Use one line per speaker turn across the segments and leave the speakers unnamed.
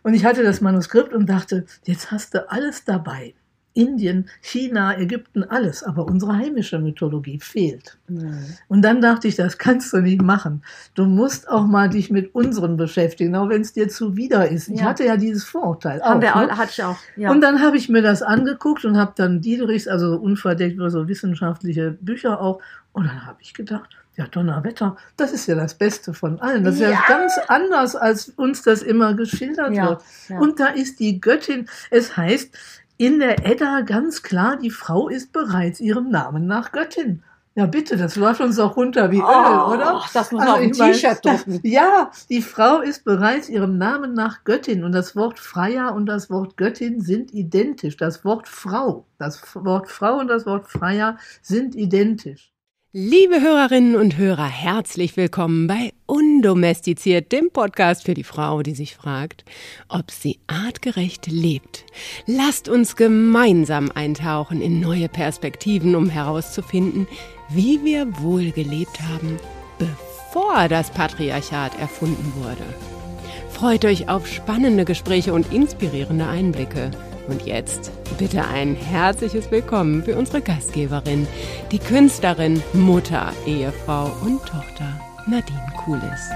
Und ich hatte das Manuskript und dachte, jetzt hast du alles dabei. Indien, China, Ägypten, alles. Aber unsere heimische Mythologie fehlt. Und dann dachte ich, das kannst du nicht machen. Du musst auch mal dich mit unseren beschäftigen, auch wenn es dir zuwider ist. Ich hatte ja dieses Vorurteil auch.
Hatte ich auch. Ja.
Und dann habe ich mir das angeguckt und habe dann Diederichs, also unverdeckt, so wissenschaftliche Bücher auch. Und dann habe ich gedacht, ja, Donnerwetter, das ist ja das Beste von allen. Das ist ja ganz anders, als uns das immer geschildert wird. Ja. Und da ist die Göttin, es heißt in der Edda ganz klar, die Frau ist bereits ihrem Namen nach Göttin. Ja, bitte, das läuft uns auch runter wie Öl, oder?
Das muss man auf ein T-Shirt drucken.
Ja, die Frau ist bereits ihrem Namen nach Göttin. Und das Wort Freya und das Wort Göttin sind identisch. Das Wort Frau und das Wort Freya sind identisch.
Liebe Hörerinnen und Hörer, herzlich willkommen bei Undomestiziert, dem Podcast für die Frau, die sich fragt, ob sie artgerecht lebt. Lasst uns gemeinsam eintauchen in neue Perspektiven, um herauszufinden, wie wir wohl gelebt haben, bevor das Patriarchat erfunden wurde. Freut euch auf spannende Gespräche und inspirierende Einblicke. Und jetzt bitte ein herzliches Willkommen für unsere Gastgeberin, die Künstlerin, Mutter, Ehefrau und Tochter Nadine Kulis.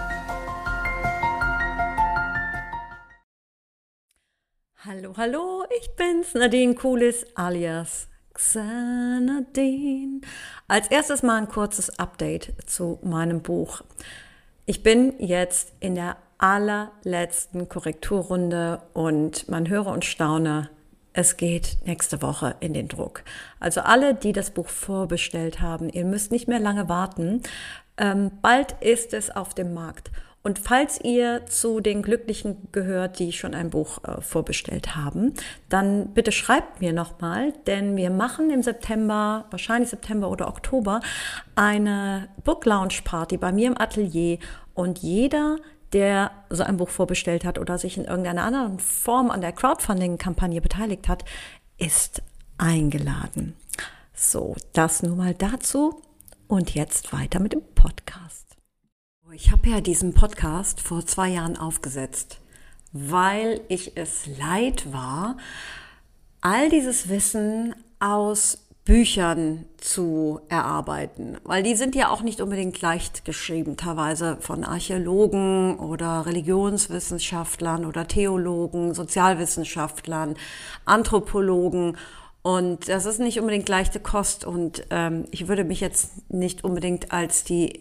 Hallo, ich bin's, Nadine Kulis alias Xanadine. Als erstes mal ein kurzes Update zu meinem Buch. Ich bin jetzt in der allerletzten Korrekturrunde und man höre und staune, es geht nächste Woche in den Druck. Also alle, die das Buch vorbestellt haben, ihr müsst nicht mehr lange warten. Bald ist es auf dem Markt. Und falls ihr zu den Glücklichen gehört, die schon ein Buch vorbestellt haben, dann bitte schreibt mir nochmal, denn wir machen im September, wahrscheinlich September oder Oktober, eine Book Launch Party bei mir im Atelier und jeder, der so ein Buch vorbestellt hat oder sich in irgendeiner anderen Form an der Crowdfunding-Kampagne beteiligt hat, ist eingeladen. So, das nur mal dazu und jetzt weiter mit dem Podcast. Ich habe ja diesen Podcast vor 2 Jahren aufgesetzt, weil ich es leid war, all dieses Wissen aus Büchern zu erarbeiten, weil die sind ja auch nicht unbedingt leicht geschrieben, teilweise von Archäologen oder Religionswissenschaftlern oder Theologen, Sozialwissenschaftlern, Anthropologen und das ist nicht unbedingt leichte Kost und ich würde mich jetzt nicht unbedingt als die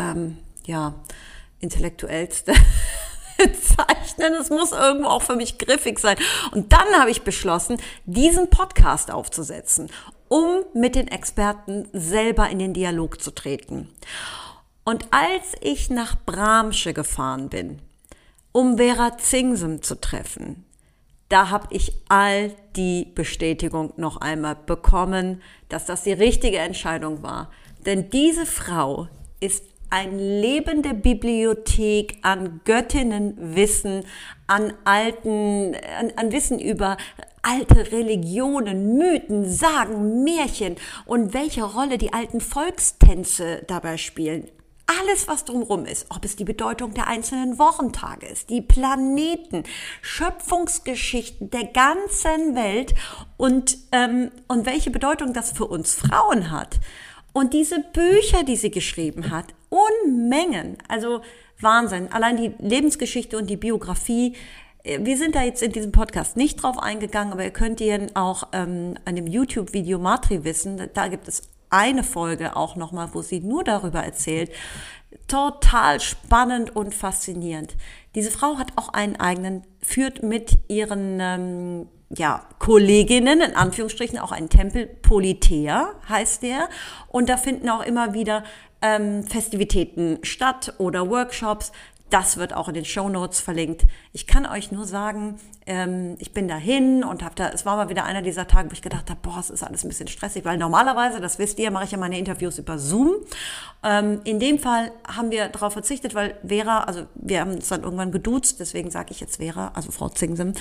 intellektuellste zeichnen. Es muss irgendwo auch für mich griffig sein. Und dann habe ich beschlossen, diesen Podcast aufzusetzen, um mit den Experten selber in den Dialog zu treten. Und als ich nach Bramsche gefahren bin, um Vera Zingsem zu treffen, da habe ich all die Bestätigung noch einmal bekommen, dass das die richtige Entscheidung war. Denn diese Frau ist eine lebende Bibliothek an Göttinnenwissen, an Wissen über alte Religionen, Mythen, Sagen, Märchen und welche Rolle die alten Volkstänze dabei spielen. Alles, was drumherum ist, ob es die Bedeutung der einzelnen Wochentage ist, die Planeten, Schöpfungsgeschichten der ganzen Welt und welche Bedeutung das für uns Frauen hat. Und diese Bücher, die sie geschrieben hat, Unmengen, also Wahnsinn. Allein die Lebensgeschichte und die Biografie, wir sind da jetzt in diesem Podcast nicht drauf eingegangen, aber ihr könnt ihn auch an dem YouTube-Video Matri-Wissen, da gibt es eine Folge auch nochmal, wo sie nur darüber erzählt. Total spannend und faszinierend. Diese Frau hat auch führt mit ihren Kolleginnen, in Anführungsstrichen, auch einen Tempel, Politeia heißt der. Und da finden auch immer wieder Festivitäten statt oder Workshops. Das wird auch in den Shownotes verlinkt. Ich kann euch nur sagen, ich bin dahin und es war mal wieder einer dieser Tage, wo ich gedacht habe, es ist alles ein bisschen stressig, weil normalerweise, das wisst ihr, mache ich ja meine Interviews über Zoom. In dem Fall haben wir darauf verzichtet, weil Vera, also wir haben uns dann irgendwann geduzt, deswegen sage ich jetzt Vera, also Frau Zingsem,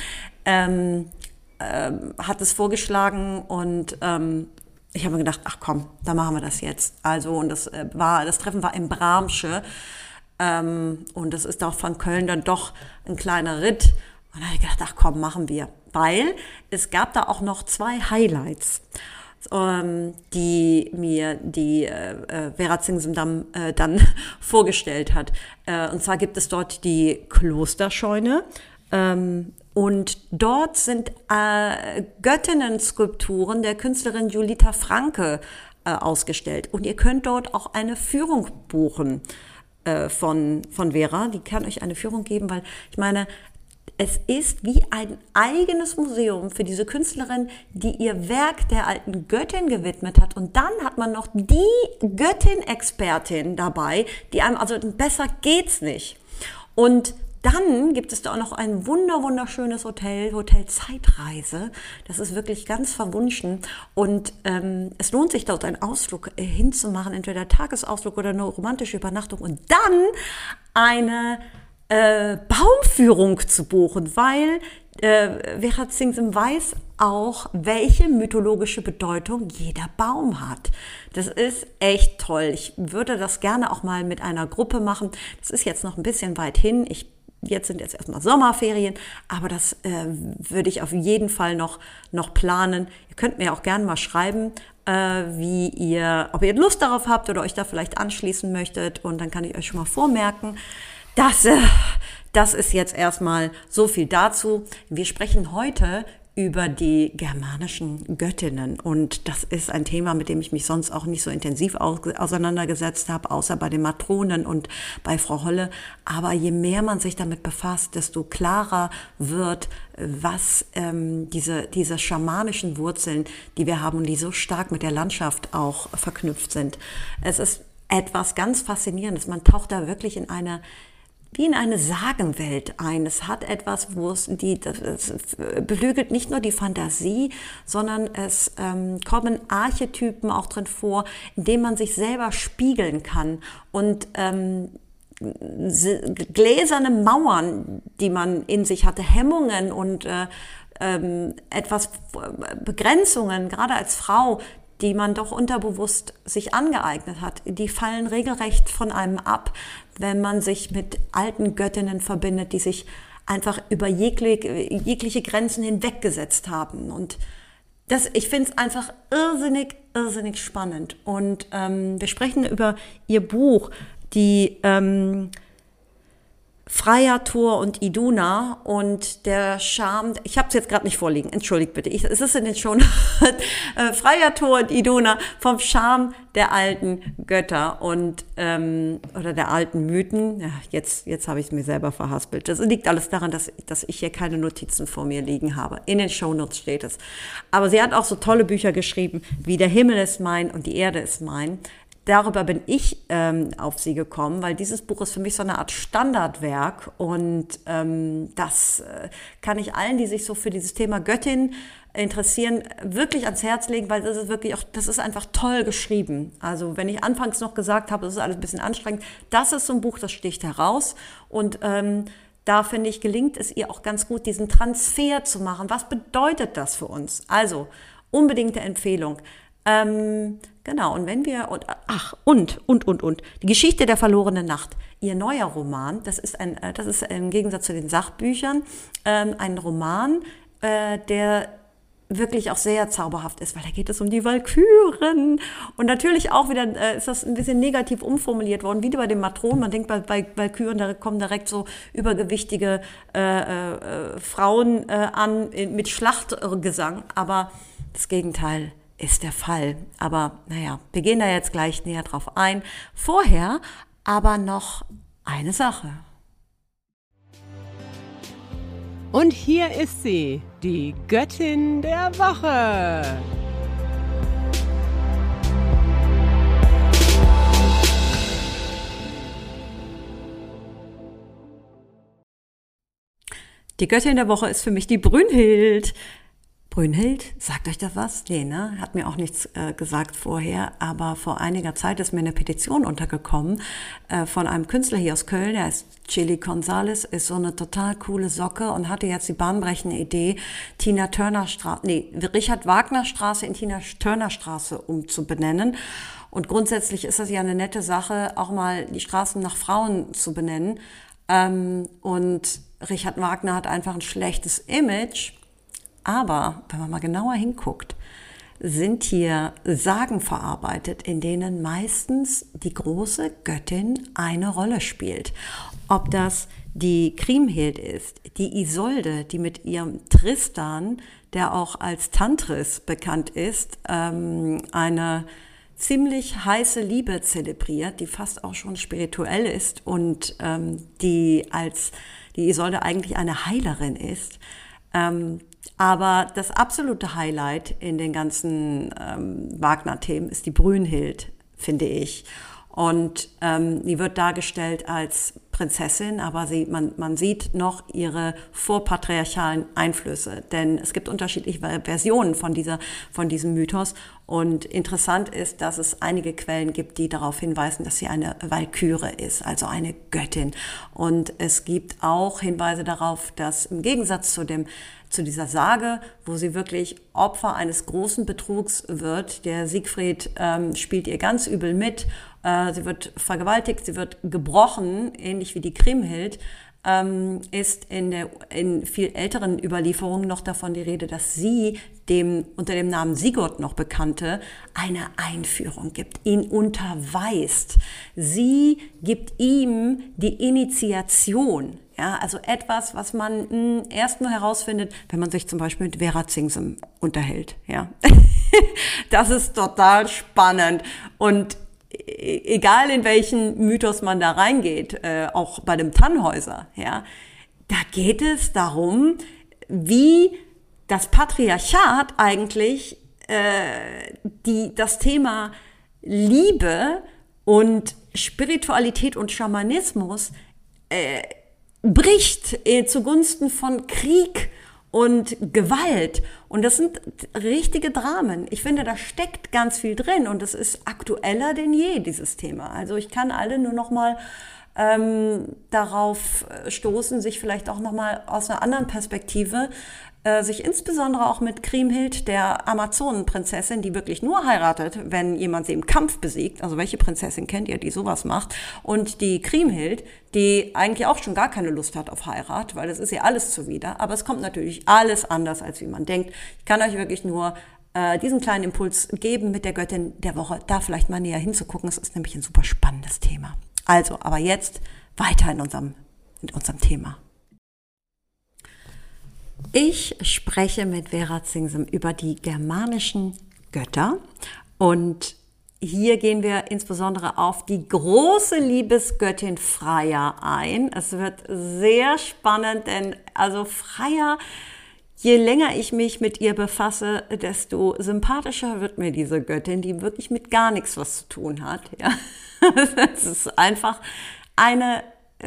hat es vorgeschlagen und ich habe mir gedacht, ach komm, da machen wir das jetzt. Also und das Treffen war in Bramsche und das ist auch von Köln dann doch ein kleiner Ritt. Und dann habe ich gedacht, ach komm, machen wir. Weil es gab da auch noch 2 Highlights, die mir die Vera Zingsemdamm dann vorgestellt hat. Und zwar gibt es dort die Klosterscheune. Und dort sind Göttinnen-Skulpturen der Künstlerin Julita Franke ausgestellt. Und ihr könnt dort auch eine Führung buchen von Vera. Die kann euch eine Führung geben, weil ich meine, es ist wie ein eigenes Museum für diese Künstlerin, die ihr Werk der alten Göttin gewidmet hat. Und dann hat man noch die Göttin-Expertin dabei, die einem, also besser geht's nicht. Und dann gibt es da auch noch ein wunderschönes Hotel Zeitreise. Das ist wirklich ganz verwunschen. Und es lohnt sich dort einen Ausflug hinzumachen, entweder Tagesausflug oder eine romantische Übernachtung. Und dann eine Baumführung zu buchen, weil Vera Zingsemdamm weiß auch, welche mythologische Bedeutung jeder Baum hat. Das ist echt toll. Ich würde das gerne auch mal mit einer Gruppe machen. Das ist jetzt noch ein bisschen weit hin. Jetzt sind erstmal Sommerferien, aber das würde ich auf jeden Fall noch planen. Ihr könnt mir auch gerne mal schreiben, ob ihr Lust darauf habt oder euch da vielleicht anschließen möchtet. Und dann kann ich euch schon mal vormerken, das ist jetzt erstmal so viel dazu. Wir sprechen heute über die germanischen Göttinnen. Und das ist ein Thema, mit dem ich mich sonst auch nicht so intensiv auseinandergesetzt habe, außer bei den Matronen und bei Frau Holle. Aber je mehr man sich damit befasst, desto klarer wird, was diese schamanischen Wurzeln, die wir haben und die so stark mit der Landschaft auch verknüpft sind. Es ist etwas ganz Faszinierendes. Man taucht da wirklich wie in eine Sagenwelt ein. Es hat etwas, das beflügelt nicht nur die Fantasie, sondern es kommen Archetypen auch drin vor, in denen man sich selber spiegeln kann. Und gläserne Mauern, die man in sich hatte, Hemmungen und etwas Begrenzungen, gerade als Frau, die man doch unterbewusst sich angeeignet hat, die fallen regelrecht von einem ab, wenn man sich mit alten Göttinnen verbindet, die sich einfach über jegliche Grenzen hinweggesetzt haben. Und ich finde es einfach irrsinnig spannend. Und wir sprechen über ihr Buch, die Freya, Thor und Iduna und der Charme, ich habe es jetzt gerade nicht vorliegen, entschuldigt bitte, es ist in den Show Freya, Thor und Iduna vom Charme der alten Götter und oder der alten Mythen. Ja, jetzt habe ich es mir selber verhaspelt. Das liegt alles daran, dass ich hier keine Notizen vor mir liegen habe. In den Shownotes steht es. Aber sie hat auch so tolle Bücher geschrieben, wie Der Himmel ist mein und die Erde ist mein. Darüber bin ich auf sie gekommen, weil dieses Buch ist für mich so eine Art Standardwerk und das kann ich allen, die sich so für dieses Thema Göttin interessieren, wirklich ans Herz legen, weil das ist einfach toll geschrieben. Also wenn ich anfangs noch gesagt habe, das ist alles ein bisschen anstrengend, das ist so ein Buch, das sticht heraus und da finde ich, gelingt es ihr auch ganz gut, diesen Transfer zu machen. Was bedeutet das für uns? Also unbedingte Empfehlung. Genau, und wenn wir, die Geschichte der verlorenen Nacht, ihr neuer Roman, das ist im Gegensatz zu den Sachbüchern ein Roman, der wirklich auch sehr zauberhaft ist, weil da geht es um die Walküren und natürlich auch wieder ist das ein bisschen negativ umformuliert worden, wie bei den Matronen. Man denkt bei Walküren, da kommen direkt so übergewichtige Frauen an mit Schlachtgesang, aber das Gegenteil ist der Fall. Aber naja, wir gehen da jetzt gleich näher drauf ein. Vorher aber noch eine Sache.
Und hier ist sie, die Göttin der Woche.
Die Göttin der Woche ist für mich die Brünnhild. Brünnhild, sagt euch das was? Nee, ne? Hat mir auch nichts gesagt vorher, aber vor einiger Zeit ist mir eine Petition untergekommen von einem Künstler hier aus Köln, der heißt Chili Gonzales, ist so eine total coole Socke und hatte jetzt die bahnbrechende Idee, Richard Wagner Straße in Tina Turner Straße umzubenennen. Und grundsätzlich ist das ja eine nette Sache, auch mal die Straßen nach Frauen zu benennen. Und Richard Wagner hat einfach ein schlechtes Image. Aber wenn man mal genauer hinguckt, sind hier Sagen verarbeitet, in denen meistens die große Göttin eine Rolle spielt. Ob das die Kriemhild ist, die Isolde, die mit ihrem Tristan, der auch als Tantris bekannt ist, eine ziemlich heiße Liebe zelebriert, die fast auch schon spirituell ist und die Isolde eigentlich eine Heilerin ist. Aber das absolute Highlight in den ganzen Wagner-Themen ist die Brünnhild, finde ich. Und die wird dargestellt als Prinzessin, aber man sieht noch ihre vorpatriarchalen Einflüsse. Denn es gibt unterschiedliche Versionen von diesem Mythos. Und interessant ist, dass es einige Quellen gibt, die darauf hinweisen, dass sie eine Walküre ist, also eine Göttin. Und es gibt auch Hinweise darauf, dass im Gegensatz zu dieser Sage, wo sie wirklich Opfer eines großen Betrugs wird, der Siegfried spielt ihr ganz übel mit, sie wird vergewaltigt, sie wird gebrochen, ähnlich wie die Kriemhild, ist in viel älteren Überlieferungen noch davon die Rede, dass sie dem unter dem Namen Sigurd noch Bekannte eine Einführung gibt, ihn unterweist. Sie gibt ihm die Initiation. Ja, also etwas, was man erst nur herausfindet, wenn man sich zum Beispiel mit Vera Zingsem unterhält. Ja, das ist total spannend. Und egal in welchen Mythos man da reingeht, auch bei dem Tannhäuser, ja, da geht es darum, wie das Patriarchat eigentlich das Thema Liebe und Spiritualität und Schamanismus bricht zugunsten von Krieg und Gewalt. Und das sind richtige Dramen. Ich finde, da steckt ganz viel drin und es ist aktueller denn je, dieses Thema. Also ich kann alle nur noch mal darauf stoßen, sich vielleicht auch noch mal aus einer anderen Perspektive sich insbesondere auch mit Kriemhild, der Amazonenprinzessin, die wirklich nur heiratet, wenn jemand sie im Kampf besiegt. Also welche Prinzessin kennt ihr, die sowas macht? Und die Kriemhild, die eigentlich auch schon gar keine Lust hat auf Heirat, weil das ist ihr alles zuwider. Aber es kommt natürlich alles anders, als wie man denkt. Ich kann euch wirklich nur diesen kleinen Impuls geben, mit der Göttin der Woche da vielleicht mal näher hinzugucken. Es ist nämlich ein super spannendes Thema. Also, aber jetzt weiter in unserem Thema. Ich spreche mit Vera Zingsem über die germanischen Götter und hier gehen wir insbesondere auf die große Liebesgöttin Freya ein. Es wird sehr spannend, denn also Freya, je länger ich mich mit ihr befasse, desto sympathischer wird mir diese Göttin, die wirklich mit gar nichts was zu tun hat. Ja. Es ist einfach eine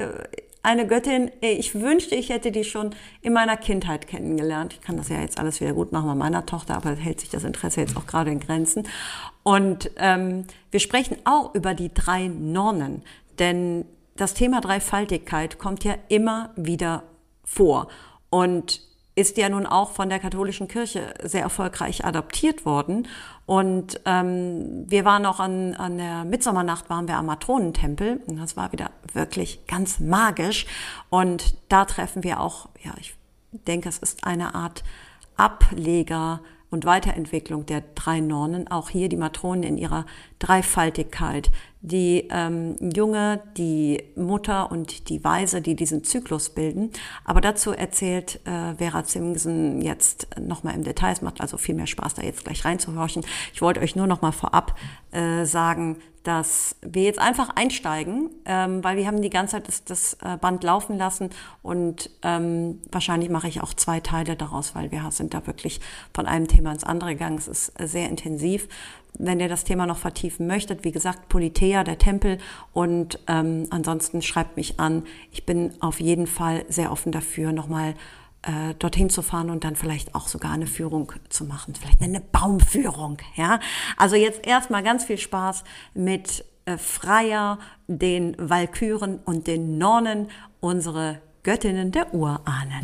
Göttin, ich wünschte, ich hätte die schon in meiner Kindheit kennengelernt. Ich kann das ja jetzt alles wieder gut machen bei meiner Tochter, aber hält sich das Interesse jetzt auch gerade in Grenzen. Und wir sprechen auch über die 3 Nonnen, denn das Thema Dreifaltigkeit kommt ja immer wieder vor und ist ja nun auch von der katholischen Kirche sehr erfolgreich adaptiert worden. Und wir waren auch an der Mitsommernacht, waren wir am Matronentempel. Und das war wieder wirklich ganz magisch. Und da treffen wir auch, ja, ich denke, es ist eine Art Ableger und Weiterentwicklung der 3 Nonnen. Auch hier die Matronen in ihrer Dreifaltigkeit. Die Junge, die Mutter und die Waise, die diesen Zyklus bilden. Aber dazu erzählt Vera Zingsem jetzt nochmal im Detail. Es macht also viel mehr Spaß, da jetzt gleich reinzuhorchen. Ich wollte euch nur noch mal vorab sagen, dass wir jetzt einfach einsteigen, weil wir haben die ganze Zeit das Band laufen lassen und wahrscheinlich mache ich auch 2 Teile daraus, weil wir sind da wirklich von einem Thema ins andere gegangen. Es ist sehr intensiv. Wenn ihr das Thema noch vertiefen möchtet, wie gesagt, Politeia, der Tempel und ansonsten schreibt mich an. Ich bin auf jeden Fall sehr offen dafür, nochmal dorthin zu fahren und dann vielleicht auch sogar eine Führung zu machen, vielleicht eine Baumführung. Ja, also jetzt erstmal ganz viel Spaß mit Freya, den Walküren und den Nonnen, unsere Göttinnen der Urahnen.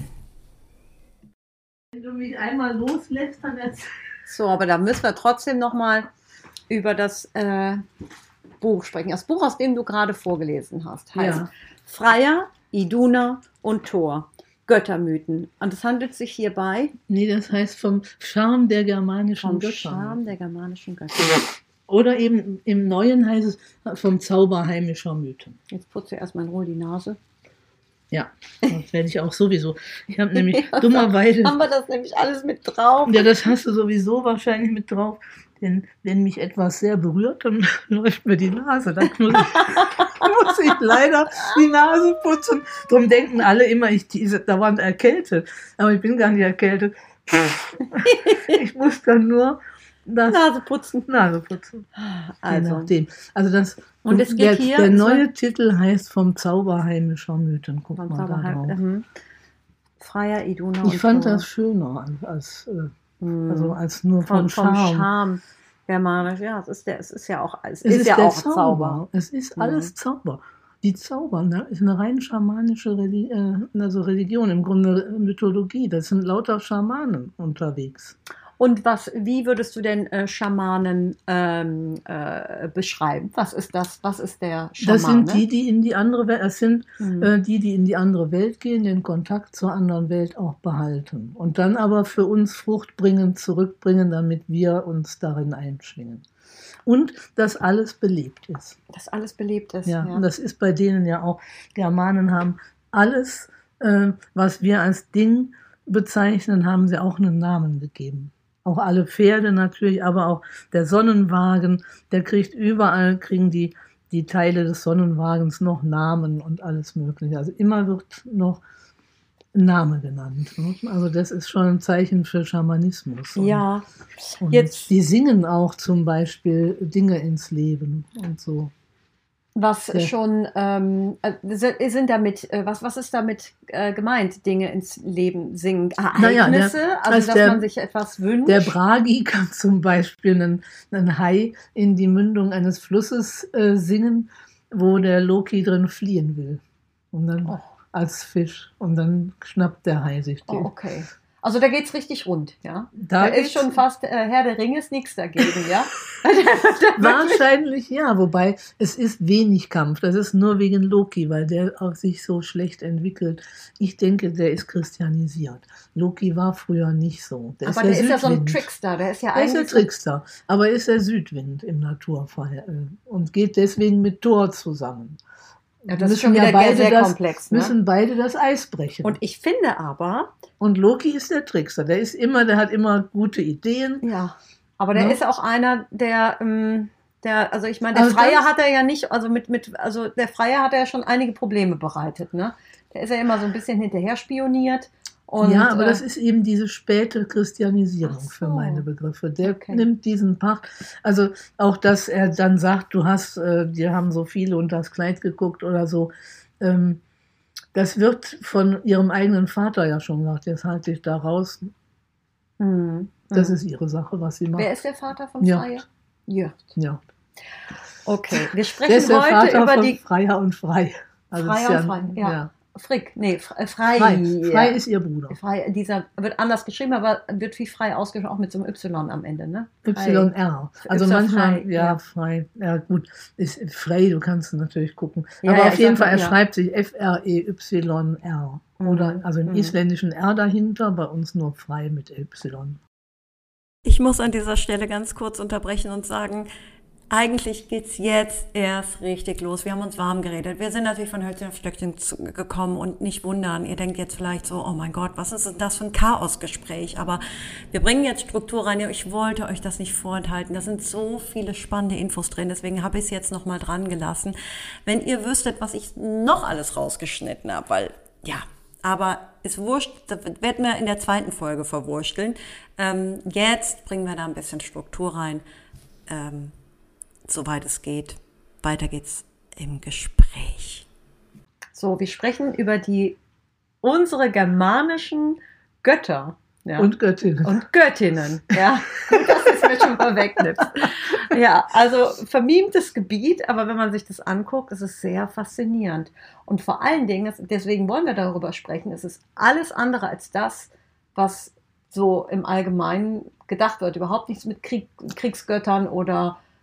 Wenn du mich einmal loslässt, dann erzähl.
So, aber da müssen wir trotzdem nochmal über das Buch sprechen. Das Buch, aus dem du gerade vorgelesen hast, heißt Freya, Iduna und Thor. Göttermythen. Und es handelt sich hierbei
Nee, das heißt vom Charme der germanischen
vom
Götter.
Charme der germanischen Götter.
Oder eben im Neuen heißt es vom Zauber heimischer Mythen.
Jetzt putze ich erstmal in Ruhe die Nase.
Ja, das werde ich auch sowieso. Ich habe nämlich dummerweise...
Haben wir das nämlich alles mit drauf?
Ja, das hast du sowieso wahrscheinlich mit drauf. Denn wenn mich etwas sehr berührt, dann läuft mir die Nase. Dann muss ich leider die Nase putzen. Darum denken alle immer, ich diese dauernd erkältet. Aber ich bin gar nicht erkältet. Ich muss dann nur das
Nase putzen.
Nase putzen.
Also.
Je nachdem. Also das,
Und es geht hier
der
so-
neue Titel heißt vom Zauber heimischer Mythen. Guck
Vom
mal da
Zauberhalb.
drauf.
Freier Iduna und
Ich fand
Thor.
das schöner als nur
vom
vom Charme.
Charme germanisch. Ja, es ist ja auch
Es ist
ja
der
auch Zauber.
Es ist alles Zauber. Die Zauber, ne, ist eine rein schamanische Religion, im Grunde Mythologie. Das sind lauter Schamanen unterwegs.
Und wie würdest du denn Schamanen beschreiben? Was ist das? Was ist der Schamane?
Das sind die in die andere Welt, die in die andere Welt gehen, den Kontakt zur anderen Welt auch behalten. Und dann aber für uns fruchtbringend zurückbringen, damit wir uns darin einschwingen. Und dass alles belebt ist.
Dass alles belebt ist.
Ja, und das ist bei denen ja auch. Germanen haben alles, was wir als Ding bezeichnen, haben sie auch einen Namen gegeben. Auch alle Pferde natürlich, aber auch der Sonnenwagen, der kriegen die Teile des Sonnenwagens noch Namen und alles Mögliche. Also immer wird noch ein Name genannt. Also das ist schon ein Zeichen für Schamanismus.
Ja.
Und
Jetzt-
die singen auch zum Beispiel Dinge ins Leben und so.
Was
Ja.
schon sind damit, was ist damit gemeint? Dinge ins Leben singen, Ereignisse, dass man sich etwas wünscht.
Der Bragi kann zum Beispiel einen Hai in die Mündung eines Flusses singen, wo der Loki drin fliehen will. Und dann als Fisch. Und dann schnappt der Hai sich den.
Oh, okay. Also da geht's richtig rund, ja.
Da
Da ist
geht's-
schon fast Herr der Ringe ist nichts dagegen, ja.
Wahrscheinlich ja, wobei es ist wenig Kampf. Das ist nur wegen Loki, weil der auch sich so schlecht entwickelt. Ich denke, der ist christianisiert. Loki war früher nicht so.
Aber der ist ja so ein
Südwind.
Trickster, der ist ja
Er ist der
eigentlich so-
Trickster, aber er ist der Südwind im Naturfall und geht deswegen mit Thor zusammen.
Ja, das ist schon wieder sehr komplex, ne?
Müssen beide das Eis brechen.
Und ich finde aber,
Und Loki ist der Trickster. Der hat immer gute Ideen.
ja, aber der
Ja.
ist auch einer, der, also ich meine, der
Also
Freier
das-
hat er ja nicht, also der Freier hat er ja schon einige Probleme bereitet, ne? Der ist ja immer so ein bisschen hinterher spioniert. Und,
ja, aber das ist eben diese späte Christianisierung
Ach so.
für meine Begriffe. Der
Okay.
nimmt diesen Part. Also auch, dass er dann sagt, die haben so viele unter das Kleid geguckt oder so. Das wird von ihrem eigenen Vater ja schon gesagt. Jetzt halte ich da raus. Das ist ihre Sache, was sie macht.
Wer ist der Vater von
Jört.
Freier? Jört.
Ja.
Okay, wir
Der
sprechen
ist der
heute
Vater
über
von
die
Freier und Frei. Also
Freier
ist
und Frei, ja. Frei.
Frei ist ihr Bruder.
Frei, dieser wird anders geschrieben, aber wird wie frei ausgesprochen, auch mit so einem Y am Ende, ne? Frei.
YR. Also
Y
manchmal,
frei,
ja,
ja.
frei. Ja, gut. Ist frei, du kannst natürlich gucken.
Ja,
Aber
ja,
auf
ich
jeden
sag
Fall,
mal,
er
ja.
schreibt sich FREYR. Oder, also im isländischen R dahinter, bei uns nur frei mit Y.
Ich muss an dieser Stelle ganz kurz unterbrechen und sagen, eigentlich geht's jetzt erst richtig los. Wir haben uns warm geredet. Wir sind natürlich von Hölzchen auf Stöckchen gekommen und nicht wundern. Ihr denkt jetzt vielleicht so, oh mein Gott, was ist denn das für ein Chaosgespräch? Aber wir bringen jetzt Struktur rein. Ich wollte euch das nicht vorenthalten. Da sind so viele spannende Infos drin. Deswegen habe ich es jetzt nochmal dran gelassen. Wenn ihr wüsstet, was ich noch alles rausgeschnitten habe, weil, ja, aber ist wurscht, das werden wir in der zweiten Folge verwursteln. Jetzt bringen wir da ein bisschen Struktur rein. Soweit es geht. Weiter geht's im Gespräch. So, wir sprechen über unsere germanischen Götter. Ja.
Und Göttin.
Und Göttinnen. Ja, gut, dass du es mir schon mal wegnimmst. Ja, also vermimtes Gebiet, aber wenn man sich das anguckt, ist es sehr faszinierend. Und vor allen Dingen, deswegen wollen wir darüber sprechen, es ist alles andere als das, was so im Allgemeinen gedacht wird. Überhaupt nichts mit Kriegsgöttern oder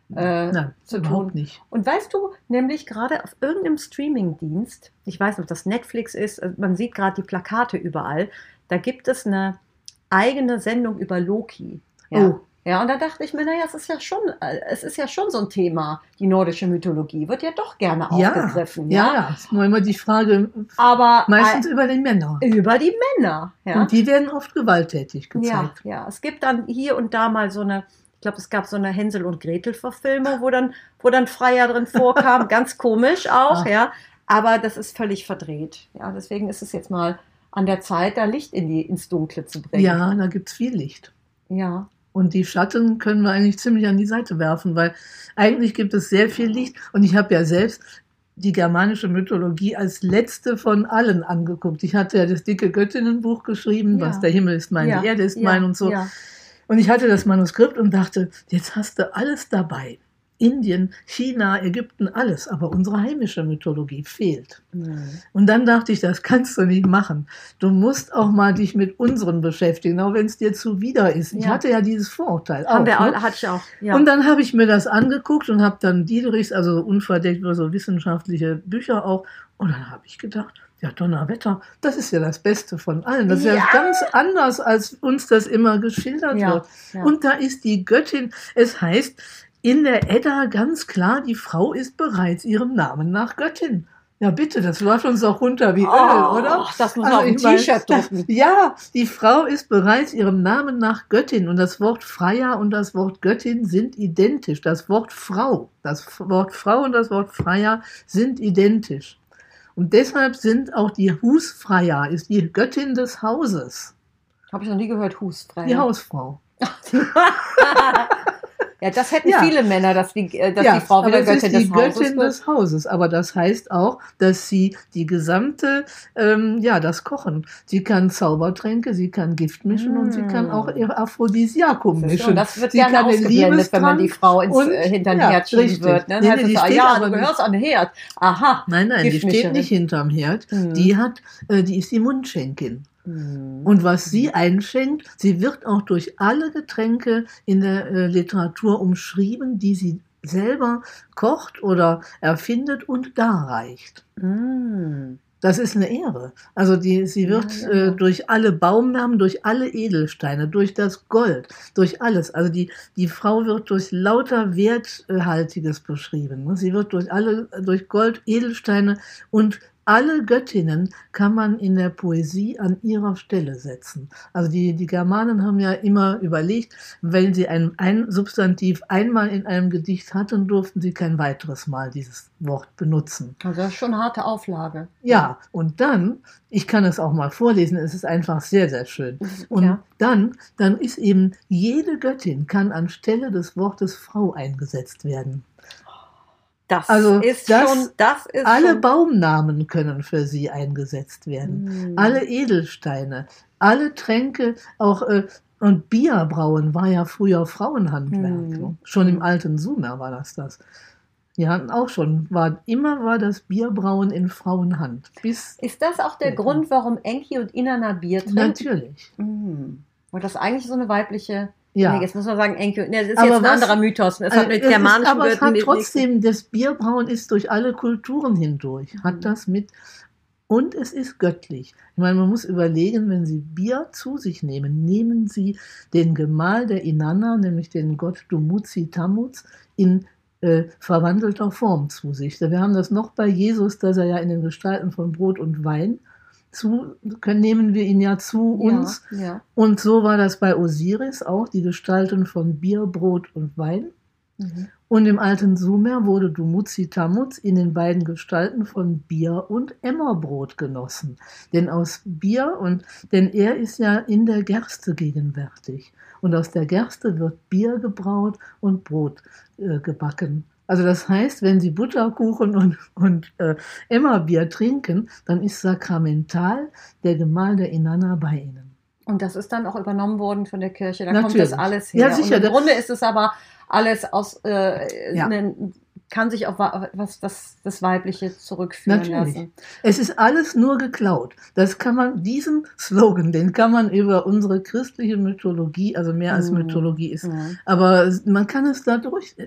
Nein,
zu
überhaupt
tun.
nicht.
Und weißt du, nämlich gerade auf irgendeinem Streamingdienst, ich weiß nicht, ob das Netflix ist, man sieht gerade die Plakate überall, da gibt es eine eigene Sendung über Loki. Ja.
Oh.
Ja, und da dachte ich mir, naja, es ist ja schon so ein Thema, die nordische Mythologie wird ja doch gerne aufgegriffen.
Ja, ist nur immer die Frage,
aber
meistens über die Männer.
über die Männer. Ja.
Und die werden oft gewalttätig gezeigt.
Ja, es gibt dann hier und da mal so eine, ich glaube, es gab so eine Hänsel und Gretel Verfilmung, wo dann Freya drin vorkam, ganz komisch auch, ja, aber das ist völlig verdreht. Ja, deswegen ist es jetzt mal an der Zeit, da Licht ins Dunkle zu bringen.
Ja, da gibt es viel Licht.
Ja.
Und die Schatten können wir eigentlich ziemlich an die Seite werfen, weil eigentlich gibt es sehr viel Licht. Und ich habe ja selbst die germanische Mythologie als letzte von allen angeguckt. Ich hatte ja das dicke Göttinnenbuch geschrieben, was der Himmel ist mein, die Erde ist mein und so.
Ja.
Und ich hatte das Manuskript und dachte, jetzt hast du alles dabei. Indien, China, Ägypten, alles. Aber unsere heimische Mythologie fehlt. Und dann dachte ich, das kannst du nicht machen. Du musst auch mal dich mit unseren beschäftigen, auch wenn es dir zuwider ist. Ich hatte ja dieses Vorurteil auch.
Hatte ich auch. Ja.
Und dann habe ich mir das angeguckt und habe dann Diederichs, also unverdeckt über so wissenschaftliche Bücher auch. Und dann habe ich gedacht, ja, Donnerwetter, das ist ja das Beste von allen. Das ist ja ganz anders, als uns das immer geschildert wird. Ja. Und da ist die Göttin, es heißt in der Edda ganz klar, die Frau ist bereits ihrem Namen nach Göttin. Ja, bitte, das läuft uns auch runter wie Öl, oder?
Das muss auf ein T-Shirt drucken.
Ja, die Frau ist bereits ihrem Namen nach Göttin. Und das Wort Freya und das Wort Göttin sind identisch. Das Wort Frau und das Wort Freya sind identisch. Und deshalb sind auch die Husfreya, ist die Göttin des Hauses.
Habe ich noch nie gehört, Husfreya.
Die Hausfrau.
Ja, das hätten viele Männer, dass die Frau wieder Göttin des Hauses wird.
Göttin des Hauses, aber das heißt auch, dass sie die gesamte, das Kochen, sie kann Zaubertränke, sie kann Gift mischen und sie kann auch ihr Aphrodisiakum mischen.
Und das wird gerne ausgeblendet, wenn man die Frau hinterm Herd schieben wird. Ne? Dann du gehörst an den Herd. Aha.
Nein, die steht nicht hinterm Herd. Die ist die Mundschenkin. Und was sie einschenkt, sie wird auch durch alle Getränke in der Literatur umschrieben, die sie selber kocht oder erfindet und darreicht. Das ist eine Ehre. Also sie wird durch alle Baumnamen, durch alle Edelsteine, durch das Gold, durch alles. Also die Frau wird durch lauter Werthaltiges beschrieben. Sie wird durch Gold, Edelsteine und alle Göttinnen kann man in der Poesie an ihrer Stelle setzen. Also die Germanen haben ja immer überlegt, wenn sie ein Substantiv einmal in einem Gedicht hatten, durften sie kein weiteres Mal dieses Wort benutzen.
Also das ist schon eine harte Auflage.
Ja, und dann, ich kann es auch mal vorlesen, es ist einfach sehr, sehr schön. Und dann ist eben, jede Göttin kann anstelle des Wortes Frau eingesetzt werden. Alle Baumnamen können für sie eingesetzt werden. Alle Edelsteine, alle Tränke, auch und Bierbrauen war ja früher Frauenhandwerk. Ne? Schon im alten Sumer war das. Die hatten auch schon, war das Bierbrauen in Frauenhand. Ist
das auch der Grund, warum Enki und Inanna Bier trinken?
Natürlich.
Weil das eigentlich so eine weibliche...
Ja.
Nee, jetzt muss man sagen, Enki, das ist jetzt ein anderer Mythos. Es hat mit germanischen
aber es hat trotzdem, das Bierbrauen ist durch alle Kulturen hindurch. Hat das mit... Und es ist göttlich. Ich meine, man muss überlegen, wenn Sie Bier zu sich nehmen, nehmen Sie den Gemahl der Inanna, nämlich den Gott Dumuzi Tammuz, in verwandelter Form zu sich. Wir haben das noch bei Jesus, dass er ja in den Gestalten von Brot und Wein nehmen wir ihn ja zu uns.
Ja.
Und so war das bei Osiris auch, die Gestalten von Bier, Brot und Wein. Und im alten Sumer wurde Dumuzi Tammuz in den beiden Gestalten von Bier und Emmerbrot genossen. Denn er ist ja in der Gerste gegenwärtig. Und aus der Gerste wird Bier gebraut und Brot gebacken. Also das heißt, wenn Sie Butterkuchen und Emmerbier trinken, dann ist sakramental der Gemahl der Inanna bei Ihnen.
Und das ist dann auch übernommen worden von der Kirche, da
Natürlich.
Kommt das alles her.
Ja, sicher.
Und im Grunde ist es aber alles kann sich auf das Weibliche zurückführen
Natürlich.
lassen.
Es ist alles nur geklaut. Diesen Slogan, den kann man über unsere christliche Mythologie, also mehr als Mythologie ist, aber man kann es dadurch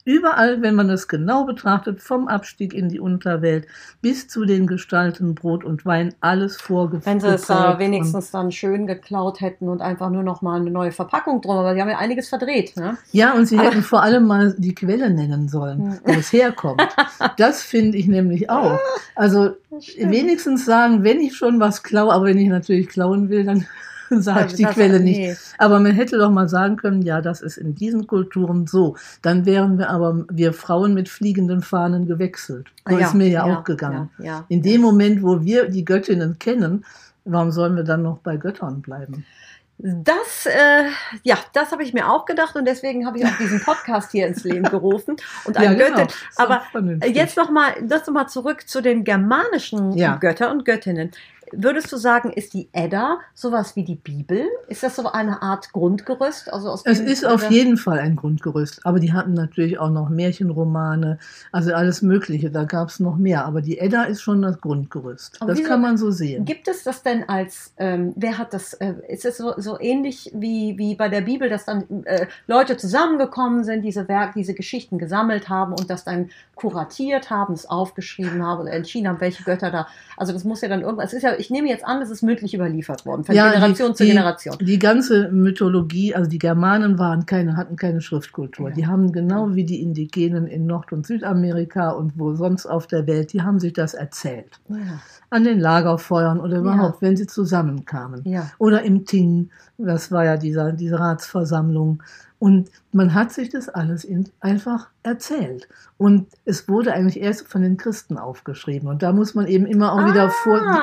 Überall, wenn man es genau betrachtet, vom Abstieg in die Unterwelt bis zu den Gestalten Brot und Wein, alles vorgeführt.
Wenn sie es wenigstens dann schön geklaut hätten und einfach nur noch mal eine neue Verpackung drum, aber sie haben ja einiges verdreht. Ne?
Ja, und sie hätten vor allem mal die Quelle nennen sollen, wo es herkommt. Das finde ich nämlich auch. Also wenigstens sagen, wenn ich schon was klaue, aber wenn ich natürlich klauen will, dann sage ich die Quelle nicht. Aber man hätte doch mal sagen können, ja, das ist in diesen Kulturen so. Dann wären wir Frauen mit fliegenden Fahnen gewechselt. So ist mir ja auch gegangen. In dem Moment, wo wir die Göttinnen kennen, warum sollen wir dann noch bei Göttern bleiben?
Das habe ich mir auch gedacht und deswegen habe ich auch diesen Podcast hier ins Leben gerufen und eine Göttin. Aber jetzt noch mal zurück zu den germanischen Götter und Göttinnen. Würdest du sagen, ist die Edda sowas wie die Bibel? Ist das so eine Art Grundgerüst? Also
es ist auf jeden Fall ein Grundgerüst, aber die hatten natürlich auch noch Märchenromane, also alles Mögliche, da gab es noch mehr. Aber die Edda ist schon das Grundgerüst. Das kann man so sehen.
Gibt es das denn als, wer hat das, ist es so ähnlich wie bei der Bibel, dass dann Leute zusammengekommen sind, diese Geschichten gesammelt haben und das dann kuratiert haben, es aufgeschrieben haben oder entschieden haben, welche Götter da, also das muss ja dann irgendwas, es ist ja, ich nehme jetzt an, das ist mündlich überliefert worden, von Generation zu Generation.
Die ganze Mythologie, also die Germanen hatten keine Schriftkultur. Ja. Die haben genau wie die Indigenen in Nord- und Südamerika und wo sonst auf der Welt, die haben sich das erzählt. Ja. An den Lagerfeuern oder überhaupt, wenn sie zusammenkamen. Ja. Oder im Ting, das war ja diese Ratsversammlung. Und man hat sich das alles einfach erzählt. Und es wurde eigentlich erst von den Christen aufgeschrieben. Und da muss man eben immer auch wieder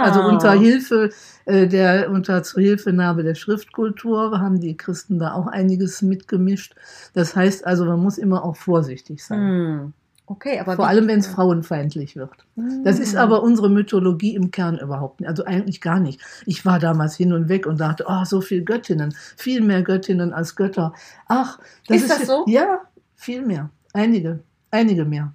unter Zuhilfenahme der Schriftkultur haben die Christen da auch einiges mitgemischt. Das heißt also, man muss immer auch vorsichtig sein.
Okay, aber
vor allem, wenn es frauenfeindlich wird. Das ist aber unsere Mythologie im Kern überhaupt nicht. Also eigentlich gar nicht. Ich war damals hin und weg und dachte, so viele Göttinnen, viel mehr Göttinnen als Götter. Ach,
ist das so?
Ja, viel mehr. Einige mehr.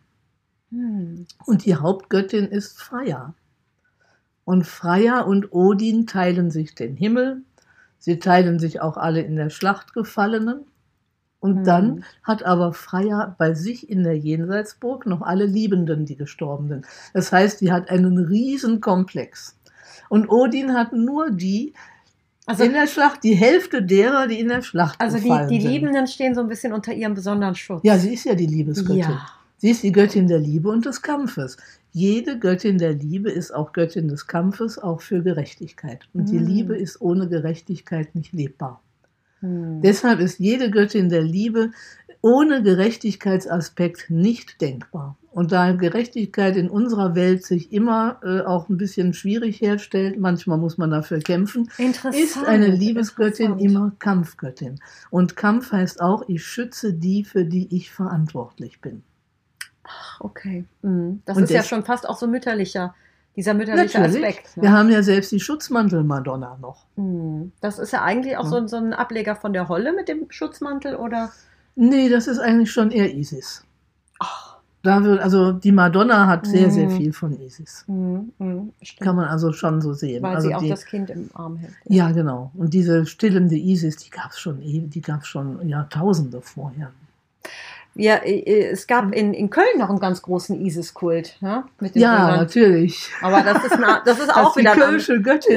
Und die Hauptgöttin ist Freya. Und Freya und Odin teilen sich den Himmel. Sie teilen sich auch alle in der Schlacht Gefallenen. Und dann hat aber Freya bei sich in der Jenseitsburg noch alle Liebenden, die gestorben sind. Das heißt, die hat einen riesen Komplex. Und Odin hat nur die in der Schlacht, die Hälfte derer, die in der Schlacht gefallen sind. Also
die Liebenden stehen so ein bisschen unter ihrem besonderen Schutz.
Ja, sie ist ja die Liebesgöttin. Ja. Sie ist die Göttin der Liebe und des Kampfes. Jede Göttin der Liebe ist auch Göttin des Kampfes, auch für Gerechtigkeit. Und die Liebe ist ohne Gerechtigkeit nicht lebbar. Deshalb ist jede Göttin der Liebe ohne Gerechtigkeitsaspekt nicht denkbar. Und da Gerechtigkeit in unserer Welt sich immer auch ein bisschen schwierig herstellt, manchmal muss man dafür kämpfen, ist eine Liebesgöttin immer Kampfgöttin. Und Kampf heißt auch, ich schütze die, für die ich verantwortlich bin.
Ach, okay. Das ist ja schon fast auch so dieser mütterliche Aspekt. Ne?
Wir haben ja selbst die Schutzmantel-Madonna noch.
Das ist ja eigentlich auch so ein Ableger von der Holle mit dem Schutzmantel, oder?
Nee, das ist eigentlich schon eher Isis. Ach. Also die Madonna hat sehr, sehr viel von Isis. Kann man also schon so sehen.
Weil
also
sie auch das Kind im Arm hält.
Ja, genau. Und diese stillende Isis, die gab es schon Jahrtausende vorher.
Ja, es gab in Köln noch einen ganz großen Isis-Kult. Ne?
Natürlich.
Aber das ist auch wieder...
Die kölsche Göttin.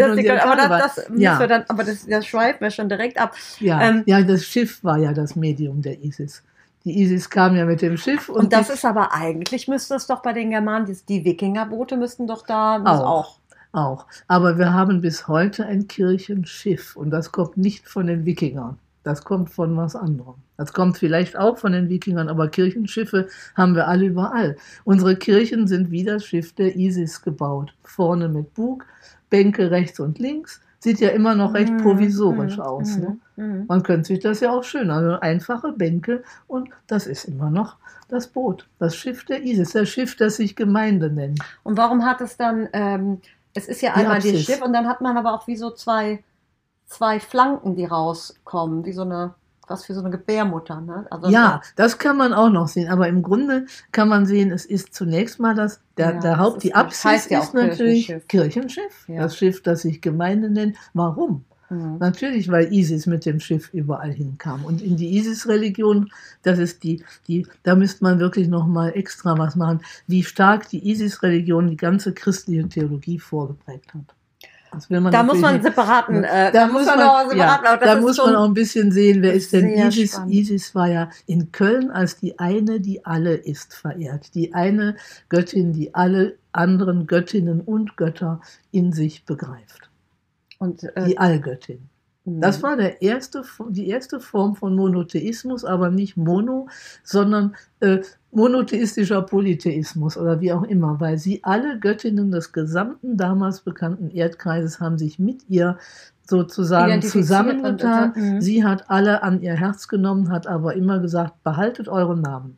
Aber das schweift mir schon direkt ab.
Ja, das Schiff war ja das Medium der Isis. Die Isis kam ja mit dem Schiff.
Und das ist aber eigentlich, müsste es doch bei den Germanen, die Wikingerboote müssten doch da
auch. Aber wir haben bis heute ein Kirchenschiff. Und das kommt nicht von den Wikingern. Das kommt von was anderem. Das kommt vielleicht auch von den Wikingern, aber Kirchenschiffe haben wir alle überall. Unsere Kirchen sind wie das Schiff der Isis gebaut. Vorne mit Bug, Bänke rechts und links. Sieht ja immer noch recht provisorisch aus. Ne? Man könnte sich das ja auch schön, also einfache Bänke, und das ist immer noch das Boot, das Schiff der Isis, das Schiff, das sich Gemeinde nennt.
Und warum hat es dann, es ist ja einmal das Schiff und dann hat man aber auch wie so zwei Flanken, die rauskommen, wie was für so eine Gebärmutter. Ne? Also
das kann man auch noch sehen, aber im Grunde kann man sehen, es ist zunächst mal die Apsis ist natürlich Kirchenschiff, das Schiff, das sich Gemeinde nennt. Warum? Natürlich, weil Isis mit dem Schiff überall hinkam. Und in die Isis-Religion, das ist da müsste man wirklich nochmal extra was machen, wie stark die Isis-Religion die ganze christliche Theologie vorgeprägt hat.
Da muss man separaten, da muss man
auch ein bisschen sehen, wer ist denn Isis?
Spannend.
Isis war ja in Köln als die eine, die alle ist, verehrt. Die eine Göttin, die alle anderen Göttinnen und Götter in sich begreift.
Und,
die Allgöttin. Das war die erste Form von Monotheismus, aber nicht Mono, sondern monotheistischer Polytheismus oder wie auch immer, weil sie alle Göttinnen des gesamten damals bekannten Erdkreises haben sich mit ihr sozusagen zusammengetan. Sie hat alle an ihr Herz genommen, hat aber immer gesagt, behaltet eure Namen.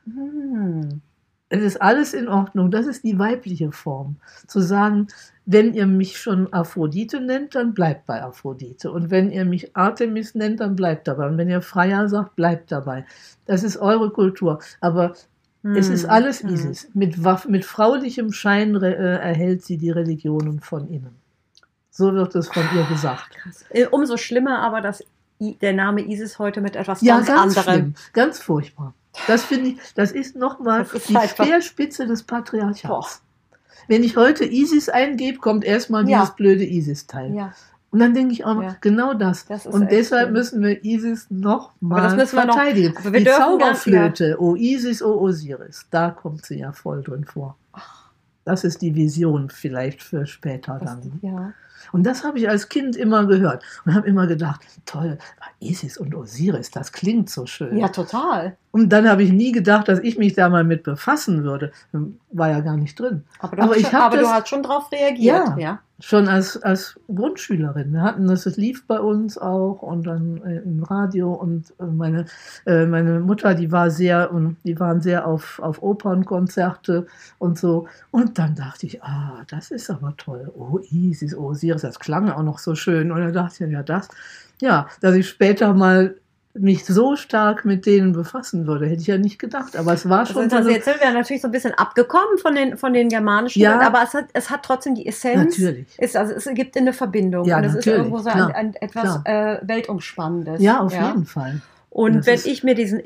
Es ist alles in Ordnung, das ist die weibliche Form. Zu sagen, wenn ihr mich schon Aphrodite nennt, dann bleibt bei Aphrodite. Und wenn ihr mich Artemis nennt, dann bleibt dabei. Und wenn ihr Freya sagt, bleibt dabei. Das ist eure Kultur. Aber es ist alles Isis. Mit fraulichem Schein erhält sie die Religionen von innen. So wird es von ihr gesagt.
Krass. Umso schlimmer aber, dass der Name Isis heute mit etwas ganz anderem.
Schlimm, ganz furchtbar. Das finde ich, das ist nochmal die Speerspitze des Patriarchats. Boah. Wenn ich heute Isis eingebe, kommt erstmal dieses blöde Isis-Teil. Ja. Und dann denke ich auch, genau das. Und deshalb müssen wir Isis nochmal verteidigen. Die Zauberflöte, O Isis, O Osiris, da kommt sie ja voll drin vor. Das ist die Vision vielleicht für später dann. Ja. Und das habe ich als Kind immer gehört und habe immer gedacht, toll, Isis und Osiris, das klingt so schön.
Ja, total.
Und dann habe ich nie gedacht, dass ich mich da mal mit befassen würde. War ja gar nicht drin.
Aber du hast schon drauf reagiert. Ja.
Schon als Grundschülerin. Wir hatten das lief bei uns auch und dann im Radio und meine Mutter, die waren sehr auf Opernkonzerte und so. Und dann dachte ich, das ist aber toll. Oh, Isis, oh, Osiris, das klang auch noch so schön. Und dann dachte ich, dass ich später mal mich so stark mit denen befassen würde, hätte ich ja nicht gedacht. Aber es war schon.
Jetzt sind wir natürlich so ein bisschen abgekommen von den germanischen, aber es hat trotzdem die Essenz.
Natürlich.
Es gibt eine Verbindung.
Ja,
und es ist irgendwo so
etwas
Weltumspannendes.
Ja, auf jeden Fall.
Und wenn ich mir diesen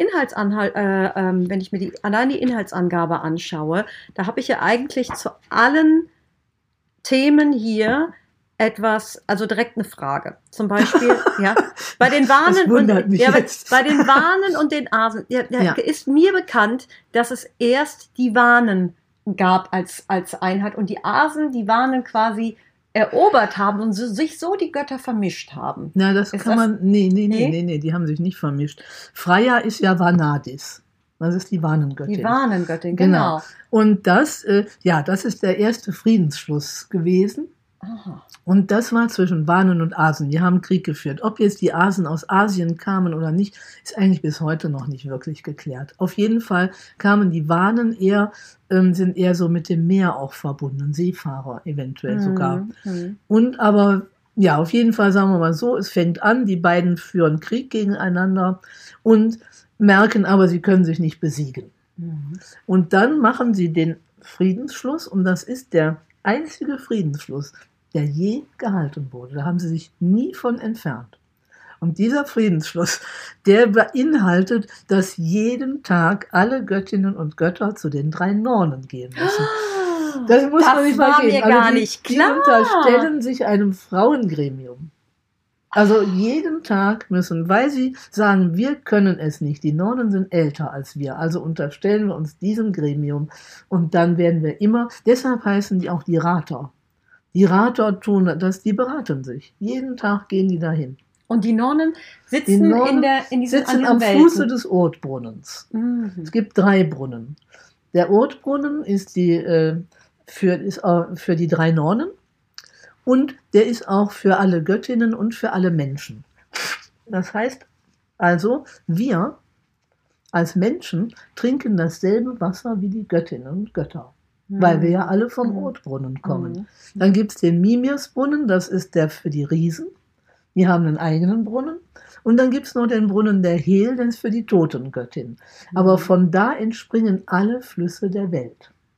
allein die Inhaltsangabe anschaue, da habe ich ja eigentlich zu allen Themen hier also direkt eine Frage. Zum Beispiel, bei den Warnen bei den Warnen und den Asen, ist mir bekannt, dass es erst die Warnen gab als Einheit und die Asen, die Warnen quasi erobert haben und sich so die Götter vermischt haben.
Na, Nee, die haben sich nicht vermischt. Freya ist ja Vanadis. Das ist die Warnengöttin.
Die Warnengöttin, genau.
Und das ist der erste Friedensschluss gewesen. Aha. Und das war zwischen Warnen und Asen. Die haben Krieg geführt. Ob jetzt die Asen aus Asien kamen oder nicht, ist eigentlich bis heute noch nicht wirklich geklärt. Auf jeden Fall kamen die Warnen sind eher so mit dem Meer auch verbunden. Seefahrer eventuell sogar. Und aber, auf jeden Fall sagen wir mal so, es fängt an, die beiden führen Krieg gegeneinander und merken aber, sie können sich nicht besiegen. Und dann machen sie den Friedensschluss und das ist der einzige Friedensschluss, der je gehalten wurde. Da haben sie sich nie von entfernt. Und dieser Friedensschluss, der beinhaltet, dass jeden Tag alle Göttinnen und Götter zu den 3 Nornen gehen müssen. Das muss man nicht mal gehen.
Mir gar nicht klar.
Die unterstellen sich einem Frauengremium. Also jeden Tag müssen, weil sie sagen, wir können es nicht, die Nornen sind älter als wir, also unterstellen wir uns diesem Gremium und dann werden wir immer, deshalb heißen die auch die Rater. Die Rater tun das, die beraten sich. Jeden Tag gehen die dahin.
Und die Nornen sitzen
am Fuße des Ortbrunnens. Es gibt 3 Brunnen. Der Ortbrunnen ist für die 3 Nornen. Und der ist auch für alle Göttinnen und für alle Menschen. Das heißt also, wir als Menschen trinken dasselbe Wasser wie die Göttinnen und Götter, weil wir ja alle vom Ortbrunnen kommen. Dann gibt es den Mimersbrunnen, das ist der für die Riesen. Die haben einen eigenen Brunnen. Und dann gibt es noch den Brunnen der Hel, der ist für die Totengöttin. Aber von da entspringen alle Flüsse der Welt.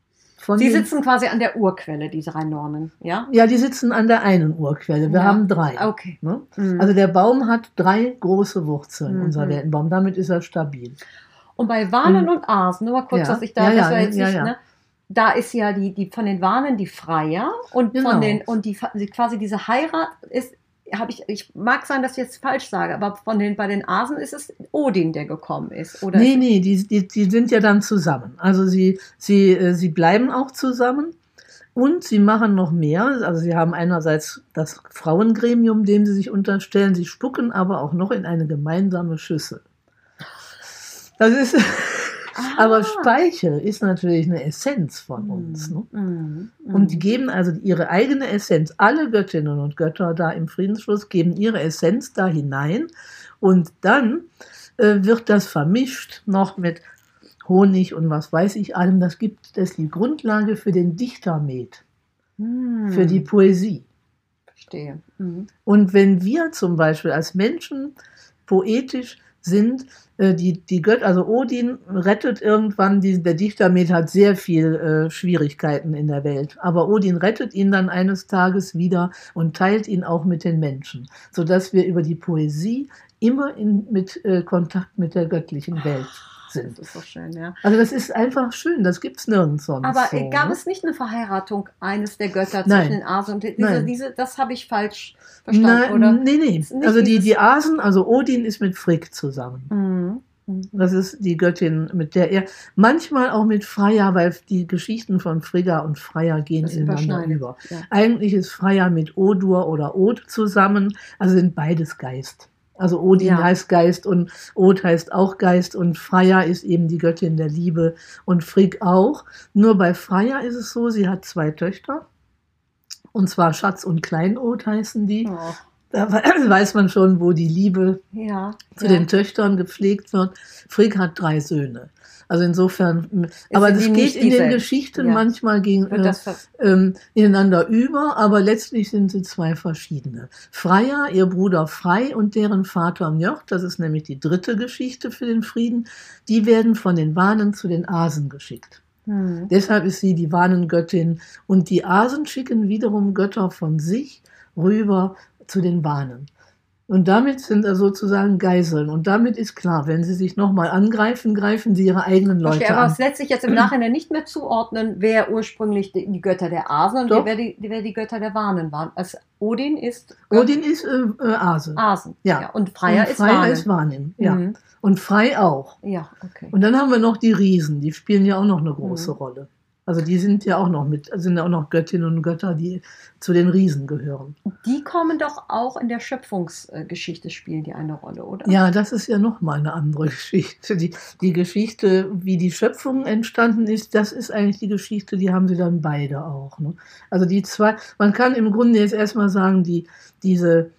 Sie sitzen quasi an der Urquelle, diese 3 Nornen, ja?
Ja, die sitzen an der einen Urquelle. Wir haben 3.
Okay.
Ne? Also der Baum hat 3 große Wurzeln, unser Weltenbaum. Damit ist er stabil.
Und bei Warnen und Asen, nur mal kurz, dass ich da, das war jetzt nicht, ne? Da ist ja die von den Warnen die Freier und von den, und die quasi diese Heirat ist, ich mag sein, dass ich jetzt falsch sage, aber bei den Asen ist es Odin, der gekommen ist, oder?
Nee, die sind ja dann zusammen. Also sie bleiben auch zusammen und sie machen noch mehr. Also sie haben einerseits das Frauengremium, dem sie sich unterstellen, sie spucken aber auch noch in eine gemeinsame Schüssel. Das ist... Aber Speichel ist natürlich eine Essenz von uns. Ne? Und die geben also ihre eigene Essenz. Alle Göttinnen und Götter da im Friedensschluss geben ihre Essenz da hinein. Und dann wird das vermischt noch mit Honig und was weiß ich allem. Das ist die Grundlage für den Dichtermet, für die Poesie.
Verstehe.
Und wenn wir zum Beispiel als Menschen poetisch sind, die Götter, also Odin rettet irgendwann, der Dichtermet hat sehr viel Schwierigkeiten in der Welt, aber Odin rettet ihn dann eines Tages wieder und teilt ihn auch mit den Menschen, sodass wir über die Poesie immer mit Kontakt mit der göttlichen Welt sind.
Das ist so schön, ja.
Also das ist einfach schön, das gibt es nirgends sonst.
Aber
so,
gab
ne?
es nicht eine Verheiratung eines der Götter
Nein.
zwischen den Asen und das habe ich falsch
Nein,
verstanden, oder?
Nee. Also die Asen, also Odin ist mit Frigg zusammen. Das ist die Göttin, mit der er manchmal auch mit Freya, weil die Geschichten von Frigga und Freya gehen ineinander über. Ja. Eigentlich ist Freya mit Odur oder Od zusammen, also sind beides Geist. Also Odin heißt Geist und Od heißt auch Geist und Freya ist eben die Göttin der Liebe und Frigg auch. Nur bei Freya ist es so, sie hat 2 Töchter und zwar Schatz und Kleinod heißen die. Oh. Da weiß man schon, wo die Liebe zu den Töchtern gepflegt wird. Frigg hat 3 Söhne. Also insofern, aber das geht in den Geschichten manchmal ineinander über, aber letztlich sind sie 2 verschiedene. Freya, ihr Bruder Frey und deren Vater Njord, das ist nämlich die 3. Geschichte für den Frieden, die werden von den Wanen zu den Asen geschickt. Deshalb ist sie die Wanengöttin und die Asen schicken wiederum Götter von sich rüber zu den Wanen. Und damit sind er sozusagen Geiseln. Und damit ist klar, wenn sie sich nochmal angreifen, greifen sie ihre eigenen Leute an.
Aber es lässt sich jetzt im Nachhinein nicht mehr zuordnen, wer ursprünglich die Götter der Asen und wer die Götter der Wanen waren. Also Odin ist
Ase.
Asen.
Ja.
Und Freya ist
Wanin. Ja. Und Frey auch.
Ja, okay.
Und dann haben wir noch die Riesen, die spielen ja auch noch eine große Rolle. Also die sind ja auch noch sind ja auch noch Göttinnen und Götter, die zu den Riesen gehören.
Die kommen doch auch in der Schöpfungsgeschichte, spielen die eine Rolle, oder?
Ja, das ist ja nochmal eine andere Geschichte. Die Geschichte, wie die Schöpfung entstanden ist, das ist eigentlich die Geschichte, die haben sie dann beide auch. Ne? Also die 2, man kann im Grunde jetzt erstmal sagen, dieser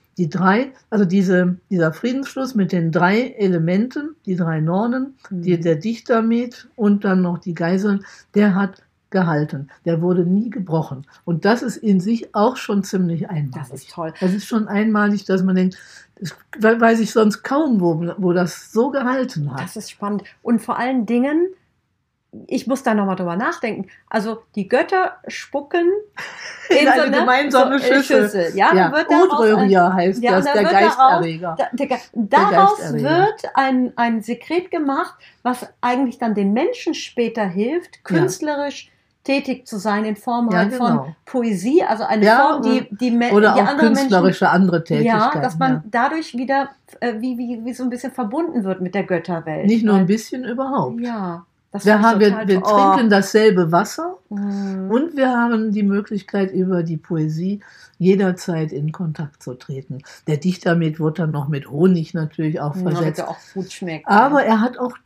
Friedensschluss mit den 3 Elementen, die 3 Nornen, der Dichtermet und dann noch die Geiseln, der hat gehalten. Der wurde nie gebrochen. Und das ist in sich auch schon ziemlich einmalig.
Das ist toll.
Das ist schon einmalig, dass man denkt, das weiß ich sonst kaum, wo das so gehalten hat.
Das ist spannend. Und vor allen Dingen, ich muss da nochmal drüber nachdenken, also die Götter spucken
in eine gemeinsame Schüssel.
Ja.
Odröhrier heißt das, der Geisterreger.
Daraus wird ein Sekret gemacht, was eigentlich dann den Menschen später hilft, künstlerisch tätig zu sein in Form von Poesie, also eine Form, die
oder
die
auch
andere
künstlerirische andere Tätigkeiten.
Ja, dass man dadurch wieder wie so ein bisschen verbunden wird mit der Götterwelt.
Nicht nur ein bisschen, überhaupt.
Ja.
Wir trinken dasselbe Wasser und wir haben die Möglichkeit, über die Poesie jederzeit in Kontakt zu treten. Der Dichtermet wird dann noch mit Honig natürlich auch versetzt.
Damit er auch gut schmeckt.
Aber er hat auch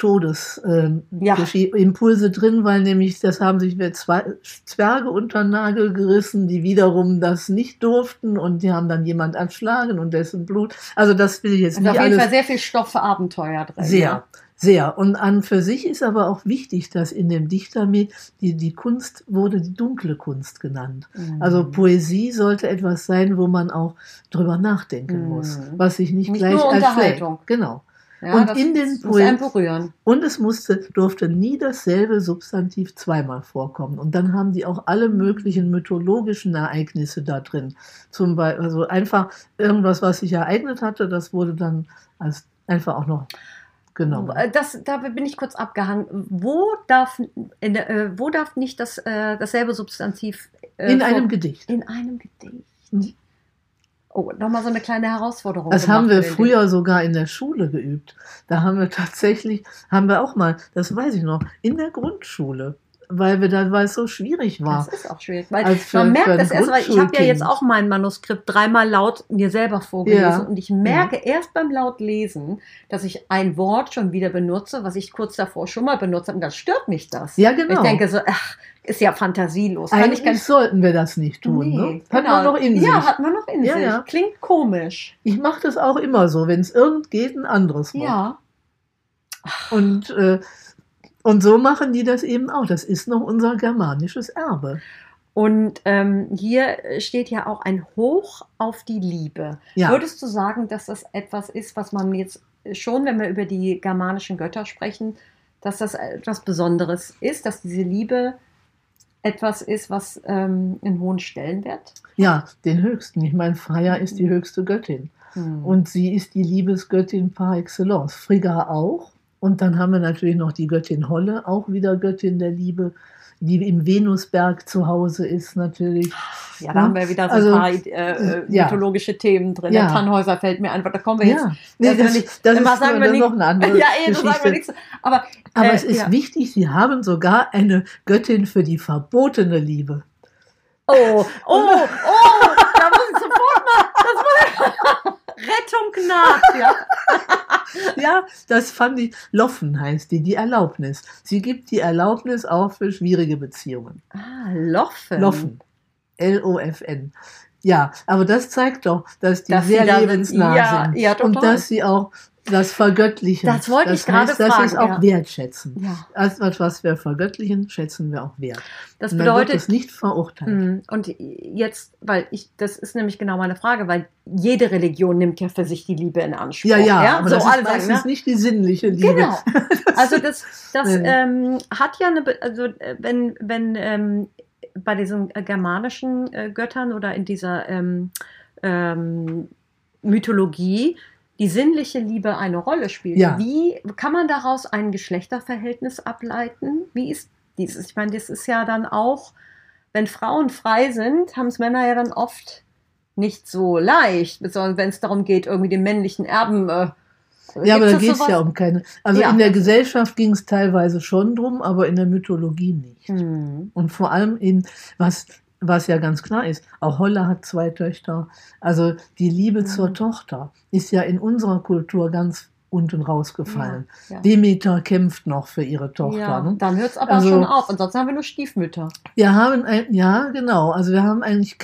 Todesimpulse drin, weil nämlich, das haben sich Zwerge unter den Nagel gerissen, die wiederum das nicht durften und die haben dann jemand erschlagen und dessen Blut. Also das will ich jetzt nicht alles.
Auf jeden Fall sehr viel Stoff für Abenteuer drin.
Sehr. Sehr. Und an für sich ist aber auch wichtig, dass in dem Dichtermet die Kunst wurde die dunkle Kunst genannt. Also Poesie sollte etwas sein, wo man auch drüber nachdenken muss, was sich nicht gleich
nur
erschlägt.
Unterhaltung.
Genau.
Ja,
und
das
in den
muss einen berühren.
Und es durfte nie dasselbe Substantiv zweimal vorkommen. Und dann haben die auch alle möglichen mythologischen Ereignisse da drin. Zum Beispiel, also einfach irgendwas, was sich ereignet hatte, das wurde dann als einfach auch noch genommen.
Da bin ich kurz abgehangen. Wo darf nicht dasselbe Substantiv
in einem Gedicht?
In einem Gedicht. Oh, nochmal so eine kleine Herausforderung.
Das haben wir früher sogar in der Schule geübt. Da haben wir auch mal, das weiß ich noch, in der Grundschule, weil es so schwierig war.
Das ist auch schwierig, weil man merkt das erst, weil ich habe ja jetzt auch mein Manuskript 3-mal laut mir selber vorgelesen und ich merke erst beim Lautlesen, dass ich ein Wort schon wieder benutze, was ich kurz davor schon mal benutzt habe, und dann stört mich das.
Ja, genau.
Ich denke so, ist ja fantasielos.
Eigentlich sollten wir das nicht tun.
Nee,
ne? Hat man noch in sich.
Ja, hat man noch in sich.
Ja.
Klingt komisch.
Ich mache das auch immer so, wenn es irgend geht, ein anderes Wort.
Ja.
Und so machen die das eben auch. Das ist noch unser germanisches Erbe.
Und hier steht ja auch ein Hoch auf die Liebe.
Ja.
Würdest du sagen, dass das etwas ist, was man jetzt schon, wenn wir über die germanischen Götter sprechen, dass das etwas Besonderes ist, dass diese Liebe etwas ist, was einen hohen Stellenwert?
Ja, den höchsten. Ich meine, Freya ist die höchste Göttin. Und sie ist die Liebesgöttin par excellence. Frigga auch. Und dann haben wir natürlich noch die Göttin Holle, auch wieder Göttin der Liebe, die im Venusberg zu Hause ist natürlich.
Ja, da haben wir wieder so ein paar mythologische Themen drin.
Ja.
Der Tannhäuser fällt mir einfach, da kommen wir jetzt.
Ja. Das ist noch eine andere Geschichte.
Sagen wir nichts. Aber
es ist wichtig, sie haben sogar eine Göttin für die verbotene Liebe.
Da muss ich sofort mal, Rettung naht, ja.
Ja, das fand ich. Loffen heißt die Erlaubnis. Sie gibt die Erlaubnis auch für schwierige Beziehungen.
Loffen.
Loffen. L-O-F-N. Ja, aber das zeigt doch, dass die sehr lebensnah sind.
Ja,
und dass sie auch das vergöttlichen.
Das wollte ich gerade fragen.
Dass sie es auch wertschätzen.
Ja.
Alles, was wir vergöttlichen, schätzen wir auch wert.
Das
und
bedeutet,
dann wird es nicht verurteilt.
Und jetzt, das ist nämlich genau meine Frage, weil jede Religion nimmt ja für sich die Liebe in Anspruch.
Ja, aber
so
das ist meistens nicht die sinnliche Liebe.
Genau. Also das hat ja wenn bei diesen germanischen Göttern oder in dieser Mythologie die sinnliche Liebe eine Rolle spielt.
Ja.
Wie kann man daraus ein Geschlechterverhältnis ableiten? Wie ist dieses? Ich meine, das ist ja dann auch, wenn Frauen frei sind, haben es Männer ja dann oft nicht so leicht, besonders wenn es darum geht, irgendwie den männlichen Erben.
Ja, aber da geht es ja um keine. Also in der Gesellschaft ging es teilweise schon drum, aber in der Mythologie nicht. Und vor allem was ja ganz klar ist, auch Holle hat 2 Töchter. Also die Liebe zur Tochter ist ja in unserer Kultur ganz unten rausgefallen. Ja. Demeter kämpft noch für ihre Tochter.
Ja,
ne?
Dann hört es aber schon auf. Und sonst haben wir nur Stiefmütter.
Wir haben genau. Also wir haben eigentlich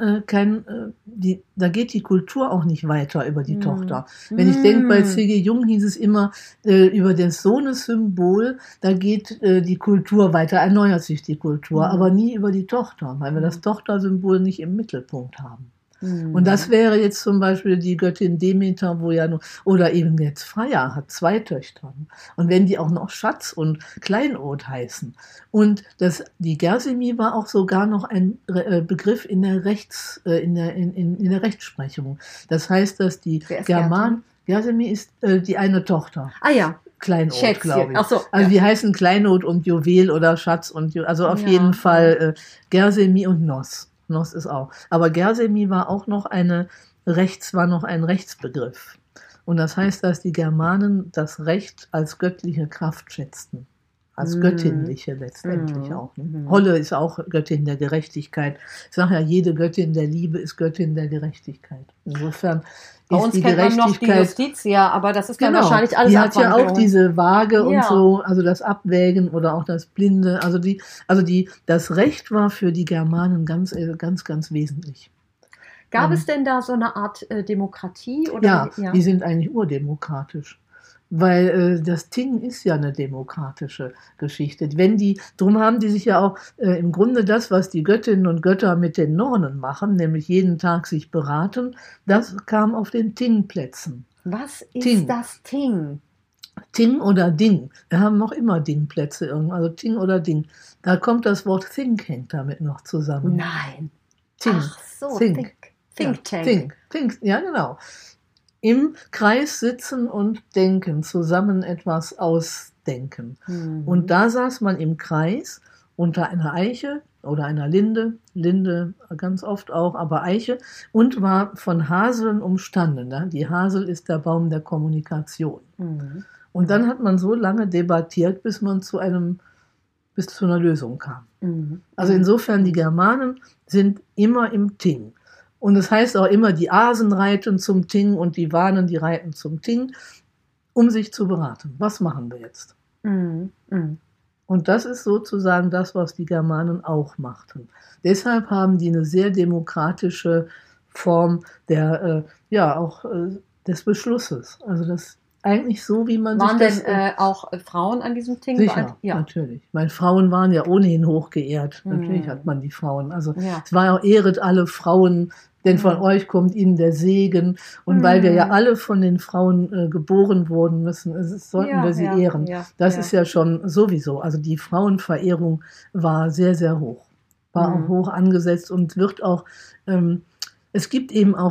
da geht die Kultur auch nicht weiter über die Tochter. Wenn ich denke, bei C.G. Jung hieß es immer, über das Sohnessymbol, da geht die Kultur weiter, erneuert sich die Kultur, aber nie über die Tochter, weil wir das Tochtersymbol nicht im Mittelpunkt haben. Und das wäre jetzt zum Beispiel die Göttin Demeter, oder eben jetzt Freya hat 2 Töchter. Und wenn die auch noch Schatz und Kleinod heißen. Und die Gersemi war auch sogar noch ein Begriff in der in der Rechtsprechung. Das heißt, dass die Gersemi ist die eine Tochter.
Ah ja.
Kleinod, glaube ich.
Ach so,
also die heißen Kleinod und Juwel oder Schatz und also auf jeden Fall Gersemi und Nos. Nos ist auch. Aber Gersemi war auch noch ein Rechtsbegriff. Und das heißt, dass die Germanen das Recht als göttliche Kraft schätzten. Als göttinliche letztendlich auch. Ne? Holle ist auch Göttin der Gerechtigkeit. Ich sage ja, jede Göttin der Liebe ist Göttin der Gerechtigkeit. Insofern
bei uns kennt man noch die Justitia, aber das ist dann wahrscheinlich alles.
Die hat ja auch diese Waage und so, also das Abwägen oder auch das Blinde. Das Recht war für die Germanen ganz, ganz, ganz wesentlich.
Gab es denn da so eine Art Demokratie? Oder?
Ja, die sind eigentlich urdemokratisch. Weil das Ting ist ja eine demokratische Geschichte. Drum haben die sich ja auch im Grunde das, was die Göttinnen und Götter mit den Nornen machen, nämlich jeden Tag sich beraten, das kam auf den Tingplätzen.
Was ist das Ting?
Ting oder Ding. Wir haben noch immer Dingplätze irgendwo, also Ting oder Ding. Da kommt das Wort Think hängt damit noch zusammen.
Nein.
Ting.
Ach so, Think Tank.
Think, ja genau. Im Kreis sitzen und denken, zusammen etwas ausdenken. Und da saß man im Kreis unter einer Eiche oder einer Linde ganz oft auch, aber Eiche, und war von Haseln umstanden. Ne? Die Hasel ist der Baum der Kommunikation. Und dann hat man so lange debattiert, bis zu einer Lösung kam. Also insofern, die Germanen sind immer im Ting. Und es heißt auch immer, die Asen reiten zum Ting und die Wanen, die reiten zum Ting, um sich zu beraten. Was machen wir jetzt? Und das ist sozusagen das, was die Germanen auch machten. Deshalb haben die eine sehr demokratische Form des Beschlusses. Also das eigentlich so, wie man
waren
sich das...
Waren denn auch Frauen an diesem Ting?
Sicher, natürlich. Meine Frauen waren ja ohnehin hochgeehrt. Natürlich hat man die Frauen. Also es war ja auch, ehret alle Frauen, denn von euch kommt ihnen der Segen. Und weil wir ja alle von den Frauen geboren wurden sollten wir sie ehren. Das ist ja schon sowieso. Also die Frauenverehrung war sehr, sehr hoch. War auch hoch angesetzt und wird auch... Es gibt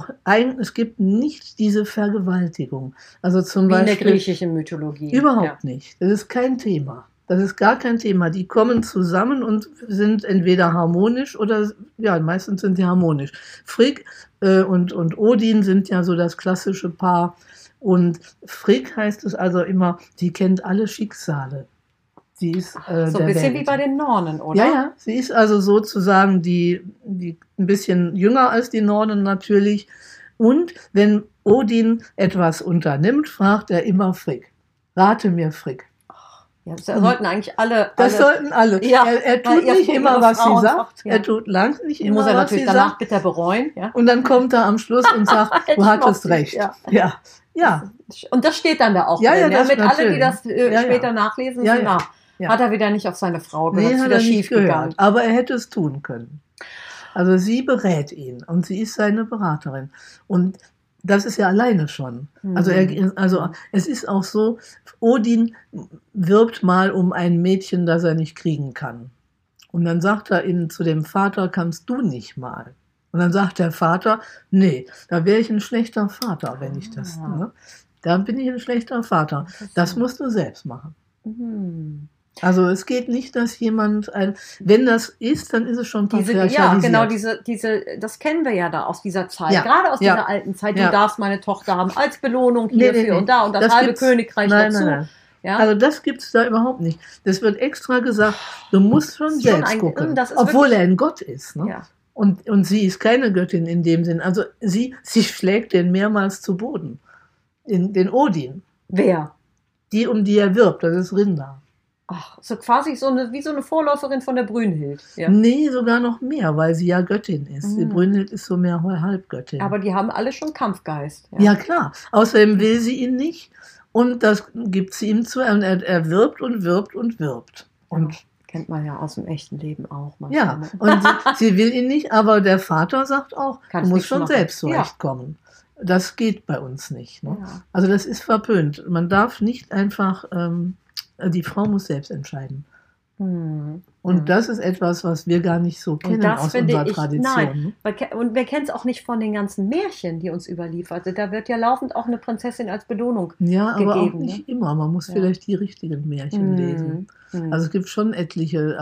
nicht diese Vergewaltigung. Also zum Beispiel.
Wie in der griechischen Mythologie.
Überhaupt nicht. Das ist kein Thema. Das ist gar kein Thema. Die kommen zusammen und sind entweder harmonisch oder, meistens sind sie harmonisch. Frigg und Odin sind ja so das klassische Paar. Und Frigg heißt es also immer, sie kennt alle Schicksale. Sie ist,
so ein bisschen wie bei den Nornen, oder?
Ja, sie ist also sozusagen die ein bisschen jünger als die Nornen natürlich. Und wenn Odin etwas unternimmt, fragt er immer Frigg. Rate mir, Frigg.
Ja, das sollten eigentlich alle.
Das sollten alle.
Ja,
er tut nicht immer, was sie sagt.
Ja.
Er tut lang nicht immer,
muss er
was
natürlich
sie
danach
sagt.
bitter bereuen. Ja?
Und dann kommt er am Schluss und sagt, du hattest recht. Ja.
Und das steht dann da auch
drin.
Damit
natürlich.
alle, die das später nachlesen, hat er wieder nicht auf seine Frau gehört.
Nee, hat er nicht gehört. Aber er hätte es tun können. Also sie berät ihn und sie ist seine Beraterin. Und das ist ja alleine schon. Also es ist auch so, Odin wirbt mal um ein Mädchen, das er nicht kriegen kann. Und dann sagt er zu dem Vater, kannst du nicht mal? Und dann sagt der Vater, nee, da wäre ich ein schlechter Vater, wenn ich das... Ne? Da bin ich ein schlechter Vater. Das musst du selbst machen. Also es geht nicht, dass jemand wenn das ist, dann ist es schon patriarchalisiert.
Ja, genau, das kennen wir ja da aus dieser Zeit, gerade aus dieser alten Zeit. Du darfst meine Tochter haben als Belohnung hierfür und da und das halbe Königreich dazu.
Nein. Ja? Also das gibt es da überhaupt nicht. Das wird extra gesagt, du musst schon selbst gucken, obwohl er ein Gott ist. Ne? Ja. Und sie ist keine Göttin in dem Sinn. Also sie schlägt den mehrmals zu Boden. Den Odin.
Wer?
Die, um die er wirbt, das ist Rinda.
Ach, so quasi wie so eine Vorläuferin von der Brünnhild. Ja.
Nee, sogar noch mehr, weil sie ja Göttin ist. Die Brünnhild ist so mehr Halbgöttin.
Aber die haben alle schon Kampfgeist.
Ja, klar. Außerdem will sie ihn nicht und das gibt sie ihm zu. Und er wirbt und wirbt und wirbt. Und
kennt man ja aus dem echten Leben auch.
Ja, und sie will ihn nicht, aber der Vater sagt auch, du musst schon selbst zurechtkommen. Das geht bei uns nicht. Ne? Ja. Also das ist verpönt. Man darf nicht einfach... die Frau muss selbst entscheiden. Und das ist etwas, was wir gar nicht so kennen aus unserer Tradition.
Nein. Und wir kennen es auch nicht von den ganzen Märchen, die uns überliefert sind. Da wird ja laufend auch eine Prinzessin als Belohnung gegeben.
Ja, aber auch nicht immer. Man muss vielleicht die richtigen Märchen lesen. Also es gibt schon etliche,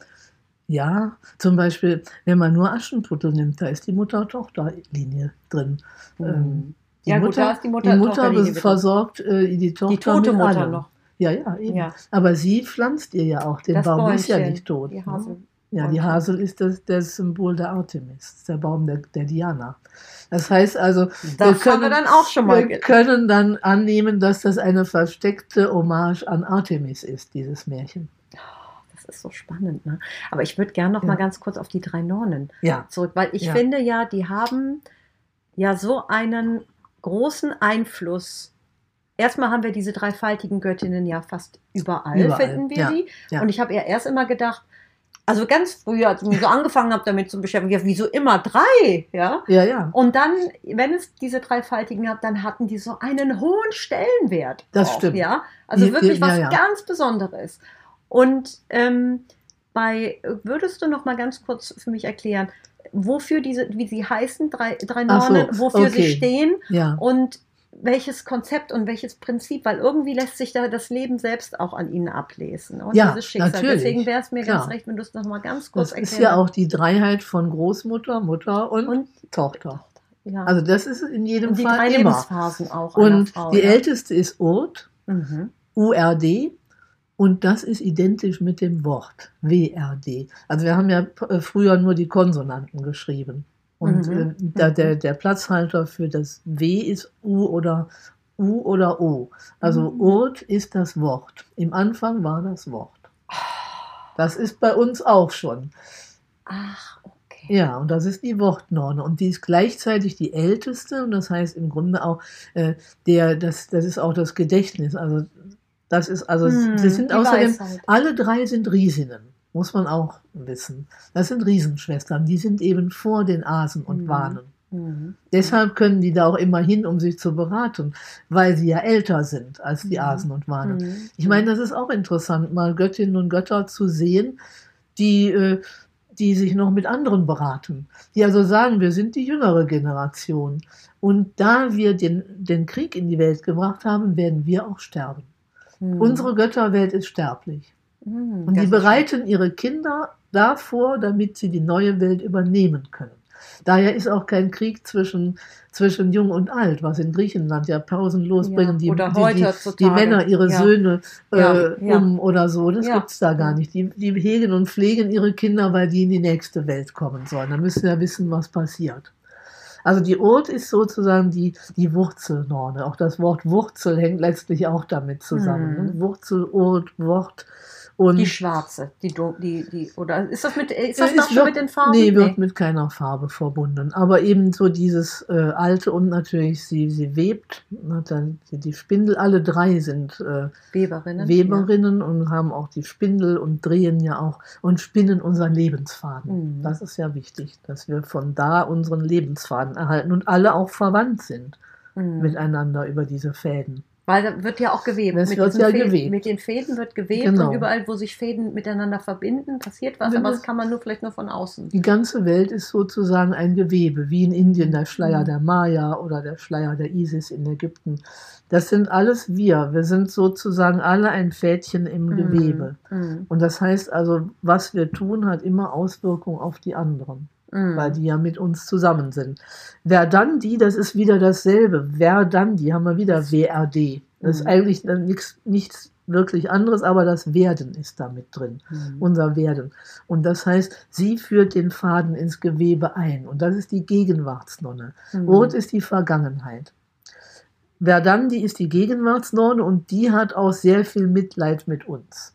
zum Beispiel, wenn man nur Aschenputtel nimmt, da ist die Mutter-Tochter-Linie drin. Die Mutter versorgt die Tochter
die tote
mit
Mutter
allem.
Noch.
Ja, eben. Ja. Aber sie pflanzt ihr ja auch den Baum, die ist ja nicht tot.
Die Hasel.
Ja, die Hasel ist das Symbol der Artemis, der Baum der Diana. Das heißt also, wir können dann annehmen, dass das eine versteckte Hommage an Artemis ist, dieses Märchen.
Das ist so spannend, ne? Aber ich würde gerne noch mal ganz kurz auf die 3 Nornen zurück, weil ich finde ja, die haben ja so einen großen Einfluss. Erstmal haben wir diese dreifaltigen Göttinnen ja fast überall finden wir die. Ja. Und ich habe ja erst immer gedacht, Also ganz früh, als ich mich so angefangen habe, damit zu beschäftigen, ja, wieso immer 3, ja?
Ja, ja.
Und dann, wenn es diese dreifaltigen gab, dann hatten die so einen hohen Stellenwert.
Das
auch,
stimmt.
Ja? Also wirklich was
ja.
ganz Besonderes. Und würdest du noch mal ganz kurz für mich erklären, wofür wie sie heißen, drei Nornen, wofür sie stehen und welches Konzept und welches Prinzip, weil irgendwie lässt sich da das Leben selbst auch an ihnen ablesen. Und dieses Schicksal.
Natürlich.
Deswegen wäre es mir ganz recht, wenn du es noch mal ganz kurz erklärst.
Das ist ja auch die Dreiheit von Großmutter, Mutter und Tochter.
Ja.
Also das ist in jedem
die
Fall
3
immer.
Lebensphasen auch.
Und
Frau,
die älteste ist Urt,
Mhm.
URD. Und das ist identisch mit dem Wort WRD. Also wir haben ja früher nur die Konsonanten geschrieben. Und der Platzhalter für das W ist U oder O. Also Urt ist das Wort. Im Anfang war das Wort. Das ist bei uns auch schon.
Ach, okay.
Ja, und das ist die Wortnorne. Und die ist gleichzeitig die älteste. Und das heißt im Grunde auch, das ist auch das Gedächtnis. Also das ist, sie sind außerdem, Weisheit. Alle 3 sind Riesinnen. Muss man auch wissen. Das sind Riesenschwestern, die sind eben vor den Asen und Wanen. Deshalb können die da auch immer hin, um sich zu beraten, weil sie ja älter sind als die Asen und Wanen. Ich meine, das ist auch interessant, mal Göttinnen und Götter zu sehen, die sich noch mit anderen beraten. Die also sagen, wir sind die jüngere Generation. Und da wir den Krieg in die Welt gebracht haben, werden wir auch sterben. Unsere Götterwelt ist sterblich. Und die bereiten ihre Kinder davor, damit sie die neue Welt übernehmen können. Daher ist auch kein Krieg zwischen Jung und Alt, was in Griechenland ja pausenlos bringen die Männer ihre Söhne oder so. Das gibt es da gar nicht. Die hegen und pflegen ihre Kinder, weil die in die nächste Welt kommen sollen. Da müssen wir wissen, was passiert. Also die Urt ist sozusagen die Wurzelnorne. Auch das Wort Wurzel hängt letztlich auch damit zusammen. Wurzel, Urt, Wort. Und
die schwarze, oder ist das schon mit den Farben?
Nee, wird mit keiner Farbe verbunden. Aber eben so dieses alte und natürlich sie webt. Die Spindel, alle 3 sind Weberinnen und haben auch die Spindel und drehen ja auch und spinnen unseren Lebensfaden. Das ist ja wichtig, dass wir von da unseren Lebensfaden erhalten und alle auch verwandt sind miteinander über diese Fäden.
Weil da wird ja auch gewebt. Mit den Fäden wird gewebt und überall, wo sich Fäden miteinander verbinden, passiert was, aber das kann man vielleicht nur von außen.
Die ganze Welt ist sozusagen ein Gewebe, wie in Indien der Schleier der Maya oder der Schleier der Isis in Ägypten. Das sind alles wir. Wir sind sozusagen alle ein Fädchen im Gewebe. Und das heißt also, was wir tun, hat immer Auswirkungen auf die anderen. Weil die ja mit uns zusammen sind. Verdandi, das ist wieder dasselbe. Verdandi, haben wir wieder WRD. Das ist eigentlich nichts wirklich anderes, aber das Werden ist da mit drin. Unser Werden. Und das heißt, sie führt den Faden ins Gewebe ein. Und das ist die Gegenwartsnonne. Urt ist die Vergangenheit. Verdandi ist die Gegenwartsnonne und die hat auch sehr viel Mitleid mit uns.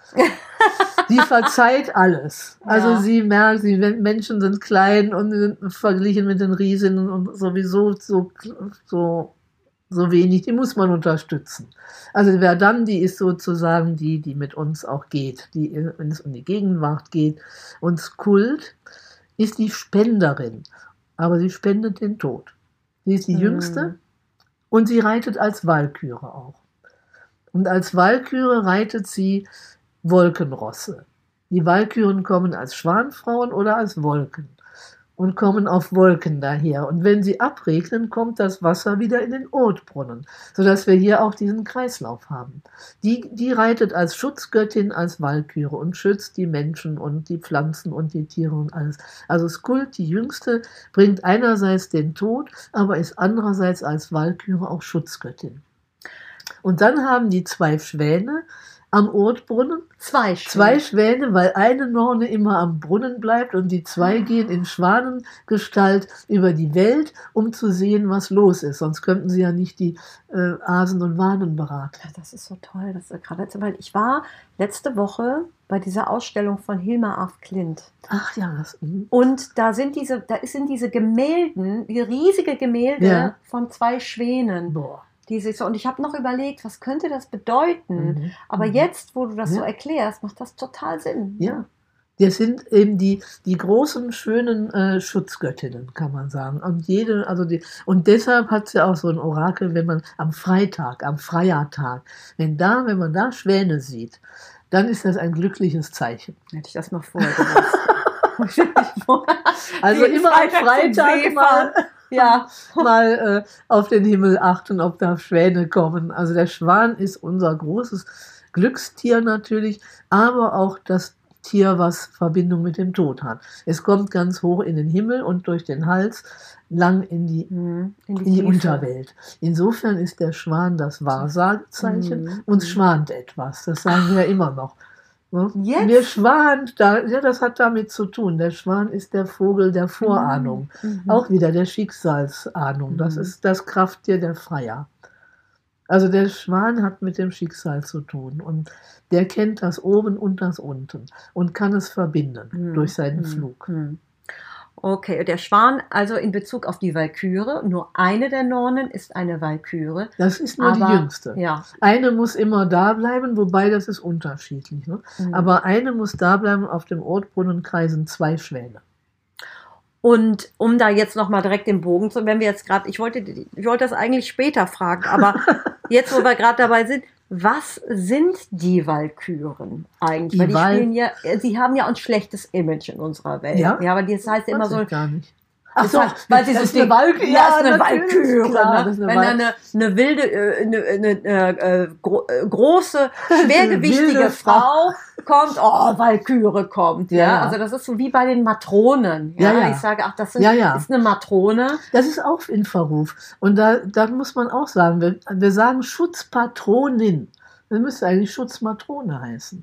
Sie verzeiht alles. Also sie merkt, Menschen sind klein und sind verglichen mit den Riesinnen und sowieso so wenig, die muss man unterstützen. Also Verdandi ist sozusagen die mit uns auch geht, wenn es um die Gegenwart geht. Und Skuld ist die Spenderin, aber sie spendet den Tod. Sie ist die Jüngste und sie reitet als Walküre auch. Und als Walküre reitet sie Wolkenrosse. Die Walküren kommen als Schwanfrauen oder als Wolken und kommen auf Wolken daher. Und wenn sie abregnen, kommt das Wasser wieder in den Urtbrunnen, sodass wir hier auch diesen Kreislauf haben. Die reitet als Schutzgöttin, als Walküre und schützt die Menschen und die Pflanzen und die Tiere und alles. Also Skuld, die Jüngste, bringt einerseits den Tod, aber ist andererseits als Walküre auch Schutzgöttin. Und dann haben die 2 Schwäne am Urtbrunnen. 2 Schwäne, weil eine Norne immer am Brunnen bleibt und die 2 gehen in Schwanengestalt über die Welt, um zu sehen, was los ist. Sonst könnten sie ja nicht die Asen und Wanen beraten.
Ja, das ist so toll. Weil ich war letzte Woche bei dieser Ausstellung von Hilma af Klint.
Ach ja.
Und da sind diese Gemälden, die riesige Gemälde von 2 Schwänen.
Boah.
Und ich habe noch überlegt, was könnte das bedeuten? Aber jetzt, wo du das so erklärst, macht das total Sinn.
Ja. Das sind eben die großen, schönen Schutzgöttinnen, kann man sagen. Und deshalb hat sie auch so ein Orakel, wenn man am Freitag, am Freiertag, wenn man da Schwäne sieht, dann ist das ein glückliches Zeichen.
Hätte ich das mal vorher gewusst.
Also immer am Freitag mal auf den Himmel achten, ob da Schwäne kommen. Also der Schwan ist unser großes Glückstier natürlich, aber auch das Tier, was Verbindung mit dem Tod hat. Es kommt ganz hoch in den Himmel und durch den Hals lang in die Unterwelt. Insofern ist der Schwan das Wahrsagezeichen. Uns schwant etwas, das sagen wir ja immer noch.
Jetzt?
Mir schwant, das hat damit zu tun. Der Schwan ist der Vogel der Vorahnung, auch wieder der Schicksalsahnung. Das ist das Krafttier der Freier. Also der Schwan hat mit dem Schicksal zu tun und der kennt das Oben und das Unten und kann es verbinden durch seinen Flug.
Okay, der Schwan, also in Bezug auf die Walküre, nur eine der Nonnen ist eine Walküre.
Das ist nur die jüngste.
Ja.
Eine muss immer da bleiben, wobei das ist unterschiedlich. Ne? Aber eine muss da bleiben, auf dem Ortbrunnen kreisen 2 Schwäne.
Und um da jetzt nochmal direkt den Bogen zu, wenn wir jetzt gerade, ich wollte das eigentlich später fragen, aber jetzt, wo wir gerade dabei sind, was sind die Walküren eigentlich? Weil sie haben ja ein schlechtes Image in unserer Welt.
Ja,
aber das heißt ja immer so.
Gar nicht.
Ach so, weil sie ist eine Walküre. Ja, ist eine Walküre. Wenn eine wilde, große, schwergewichtige Frau kommt, Walküre kommt. Ja. Also das ist so wie bei den Matronen. Ja. Ich sage, das ist eine Matrone. Das
ist auch in Verruf. Und da muss man auch sagen, wir sagen Schutzpatronin. Das müsste eigentlich Schutzmatrone heißen.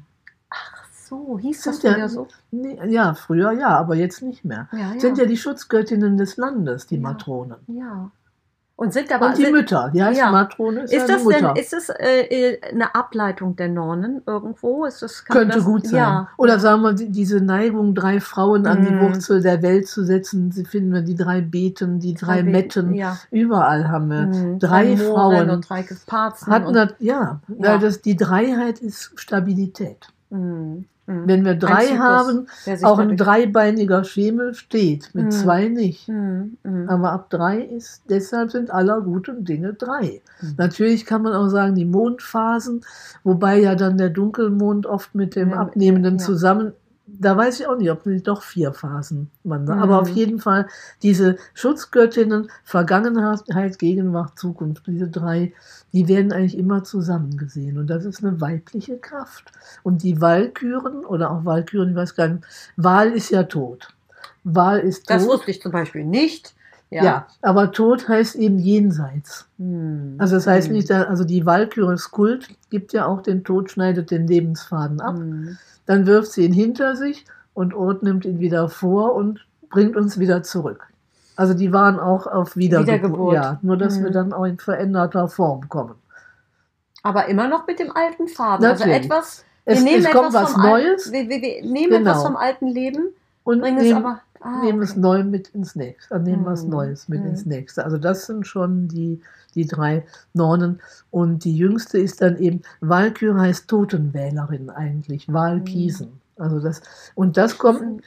So, hieß das früher so?
Ja, früher ja, aber jetzt nicht mehr. Sind ja die Schutzgöttinnen des Landes, die Matronen.
Ja. Und die
Mütter, die heißt Matrone, ist eine Mutter.
Ist das eine Ableitung der Nonnen irgendwo?
Könnte gut sein. Ja. Oder sagen wir, diese Neigung, 3 Frauen an die Wurzel der Welt zu setzen, sie finden wir die 3 Beten, die 3 Metten. Ja. Überall haben wir 3 Frauen.
Und 3 Parzen.
Die Dreiheit ist Stabilität. Wenn wir 3 haben, auch ein dreibeiniger Schemel steht, mit 2 nicht. Aber ab 3 deshalb sind aller guten Dinge 3. Natürlich kann man auch sagen, die Mondphasen, wobei ja dann der Dunkelmond oft mit dem Abnehmenden zusammen, da weiß ich auch nicht, ob nicht doch 4 Phasen man sagt. Aber auf jeden Fall diese Schutzgöttinnen, Vergangenheit, Gegenwart, Zukunft, diese 3, die werden eigentlich immer zusammen gesehen. Und das ist eine weibliche Kraft. Und die Walküren, oder auch Walküren, ich weiß gar nicht, Wal ist ja tot. Wal ist tot.
Das wusste ich zum Beispiel nicht.
Ja, aber tot heißt eben jenseits. Also das heißt nicht, also die Walküre-Kult gibt ja auch den Tod, schneidet den Lebensfaden ab. Dann wirft sie ihn hinter sich und Ort nimmt ihn wieder vor und bringt uns wieder zurück. Also die waren auch auf Wiedergeburt. Ja, nur dass wir dann auch in veränderter Form kommen.
Aber immer noch mit dem alten Faden.
Natürlich.
Also etwas,
es kommt was Neues.
Wir nehmen etwas vom alten Leben
und nehmen es neu mit ins Nächste. Nehmen was Neues mit ins Nächste. Also das sind schon die 3 Nonnen. Und die jüngste ist dann eben, Walküre heißt Totenwählerin eigentlich, Walkisen. Also das kommt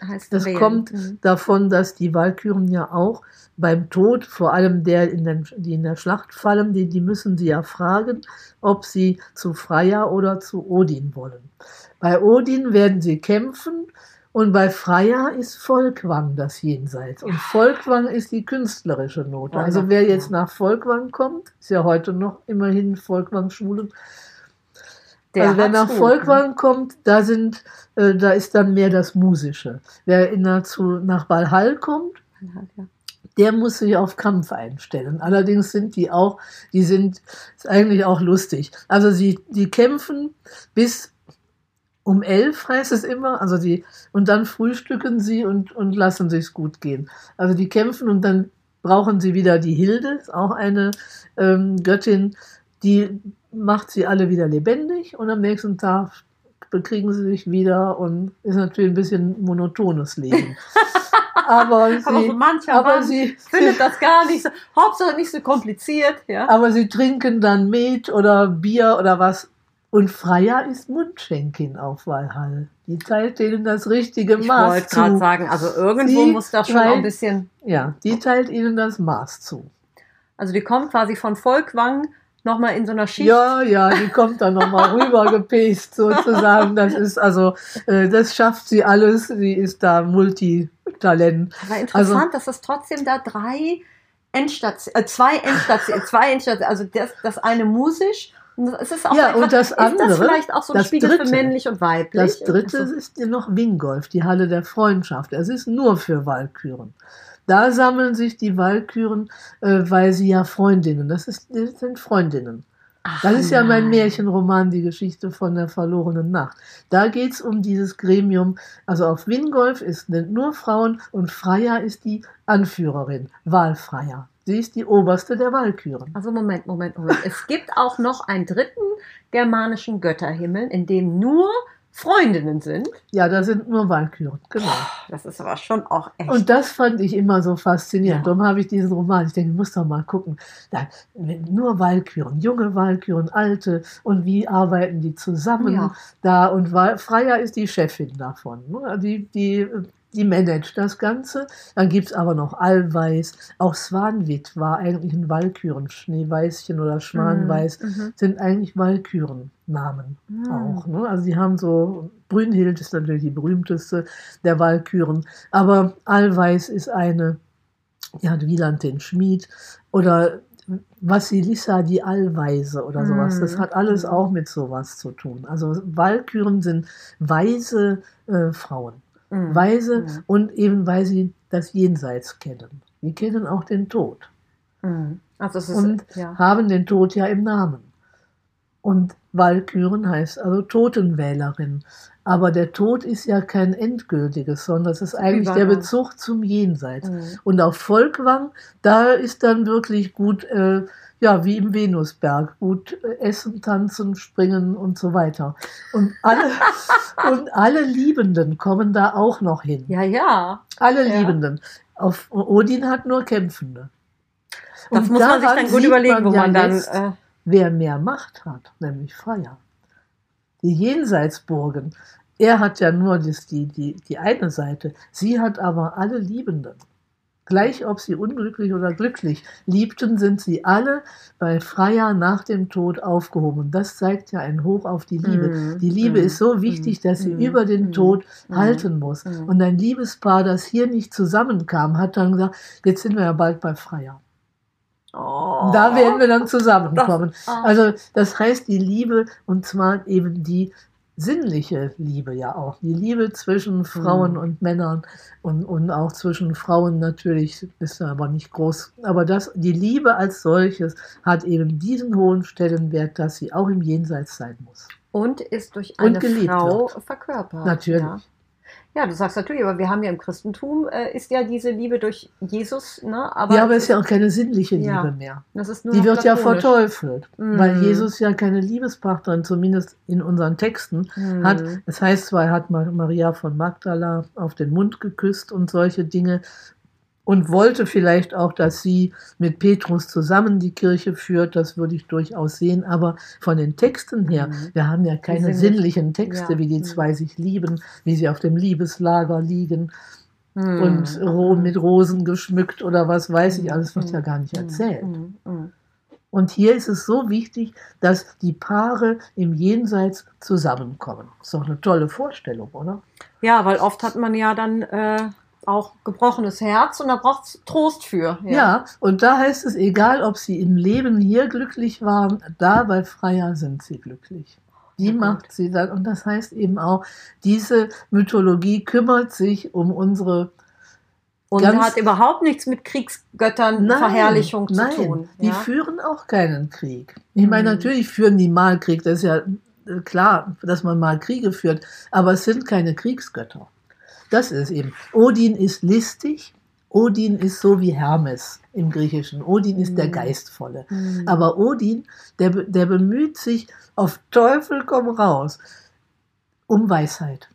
davon, dass die Walküren ja auch beim Tod, vor allem die in der Schlacht fallen, die müssen sie ja fragen, ob sie zu Freya oder zu Odin wollen. Bei Odin werden sie kämpfen und bei Freya ist Folkwang das Jenseits. Und Folkwang ist die künstlerische Note. Also wer jetzt nach Folkwang kommt, ist ja heute noch immerhin Folkwang-Schulen. Also wer nach Folkwang kommt, da ist dann mehr das Musische. Wer nach Valhall kommt, der muss sich auf Kampf einstellen. Allerdings sind ist eigentlich auch lustig. Also die kämpfen bis um 11, heißt es immer, und dann frühstücken sie und lassen sich's gut gehen. Also die kämpfen und dann brauchen sie wieder die Hilde, ist auch eine Göttin, die macht sie alle wieder lebendig und am nächsten Tag bekriegen sie sich wieder und ist natürlich ein bisschen monotones Leben. Aber
sie findet das gar nicht so, Hauptsache nicht so kompliziert. Ja.
Aber sie trinken dann Met oder Bier oder was. Und Freya ist Mundschenkin auf Valhall. Die teilt ihnen das richtige
Ich
Maß
wollte
zu.
gerade sagen, also irgendwo
Sie
muss das schon auch ein bisschen...
Ja, die teilt ihnen das Maß zu.
Also die kommt quasi von Volkwang nochmal in so einer Schicht.
Ja, die kommt dann nochmal rüber gepest sozusagen. Das ist also, das schafft sie alles. Sie ist da Multitalent.
Aber interessant, dass es trotzdem da zwei Endstationen, also das eine musisch. Und es ist auch
Ja,
einfach,
und das andere,
ist das vielleicht auch so ein
das
Spiegel
dritte,
für männlich und weiblich?
Das dritte
Also,
ist noch Wingolf, die Halle der Freundschaft. Es ist nur für Walküren. Da sammeln sich die Walküren, weil sie ja Freundinnen, das sind Freundinnen. Das ist ja mein Märchenroman, die Geschichte von der verlorenen Nacht. Da geht es um dieses Gremium. Also auf Wingolf sind nur Frauen und Freya ist die Anführerin, Walfreya. Sie ist die oberste der Walküren.
Also Moment. Es gibt auch noch einen dritten germanischen Götterhimmel, in dem nur Freundinnen sind.
Ja, da sind nur Walküren, genau.
Das ist aber schon auch echt.
Und das fand ich immer so faszinierend.
Ja.
Darum habe ich diesen Roman. Ich denke, ich muss doch mal gucken. Da, nur Walküren, junge Walküren, alte. Und wie arbeiten die zusammen
Ja.
da? Und Freya ist die Chefin davon. Die managt das Ganze. Dann gibt es aber noch Allweis. Auch Swanwitt war eigentlich ein Walküren. Schneeweißchen oder Schwanweiß sind eigentlich Walküren-Namen auch. Ne? Also die haben so, Brünnhild ist natürlich die berühmteste der Walküren. Aber Allweis ist eine, die hat Wieland den Schmied oder Vassilissa die Allweise oder sowas. Das hat alles auch mit sowas zu tun. Also Walküren sind weise Frauen. Weise und eben weil sie das Jenseits kennen. Die kennen auch den Tod
Also es ist,
und haben den Tod ja im Namen. Und Walküren heißt also Totenwählerin. Aber der Tod ist ja kein endgültiges, sondern es ist eigentlich der Bezug zum Jenseits. Und auf Volkwang, da ist dann wirklich gut, wie im Venusberg, gut essen, tanzen, springen und so weiter. Und alle Liebenden kommen da auch noch hin.
Ja.
Alle Liebenden. Auf Odin hat nur Kämpfende.
Das
Und
muss man sich
daran
dann gut
sieht
überlegen, wo
ja
man dann...
jetzt, wer mehr Macht hat, nämlich Freya. Die Jenseitsburgen, er hat ja nur die eine Seite, sie hat aber alle Liebenden. Gleich ob sie unglücklich oder glücklich liebten, sind sie alle bei Freya nach dem Tod aufgehoben. Und das zeigt ja ein Hoch auf die Liebe. Die Liebe ist so wichtig, dass sie über den Tod halten muss. Und ein Liebespaar, das hier nicht zusammenkam, hat dann gesagt, jetzt sind wir ja bald bei Freya.
Oh,
Da werden wir dann zusammenkommen. Also das heißt die Liebe, und zwar eben die sinnliche Liebe ja auch. Die Liebe zwischen Frauen und Männern und auch zwischen Frauen natürlich, ist aber nicht groß. Aber die Liebe als solches hat eben diesen hohen Stellenwert, dass sie auch im Jenseits sein muss.
Und ist durch eine Frau
wird.
verkörpert.
Natürlich.
Ja, du sagst natürlich, aber wir haben ja im Christentum, ist ja diese Liebe durch Jesus. Ne?
Aber es ist ja auch keine sinnliche Liebe mehr.
Das ist nur
die wird ja
platonisch.
verteufelt, weil Jesus ja keine Liebespartnerin, zumindest in unseren Texten, hat. Das heißt zwar, er hat Maria von Magdala auf den Mund geküsst und solche Dinge und wollte vielleicht auch, dass sie mit Petrus zusammen die Kirche führt, das würde ich durchaus sehen, aber von den Texten her, wir haben ja keine sinnlichen Texte, wie die zwei sich lieben, wie sie auf dem Liebeslager liegen und mit Rosen geschmückt oder was weiß ich, alles wird ja gar nicht erzählt. Und hier ist es so wichtig, dass die Paare im Jenseits zusammenkommen. Ist doch eine tolle Vorstellung, oder?
Ja, weil oft hat man ja dann auch gebrochenes Herz und da braucht es Trost für.
Ja, und da heißt es, egal ob sie im Leben hier glücklich waren, da bei Freya sind sie glücklich. Die macht sie dann, und das heißt eben auch, diese Mythologie kümmert sich um unsere...
Und hat überhaupt nichts mit Kriegsgöttern, Verherrlichung zu tun.
Die führen auch keinen Krieg. Ich meine, natürlich führen die mal Krieg, das ist ja klar, dass man mal Kriege führt, aber es sind keine Kriegsgötter. Das ist eben. Odin ist listig, Odin ist so wie Hermes im Griechischen. Odin ist der Geistvolle. Aber Odin, der bemüht sich auf Teufel komm raus um Weisheit.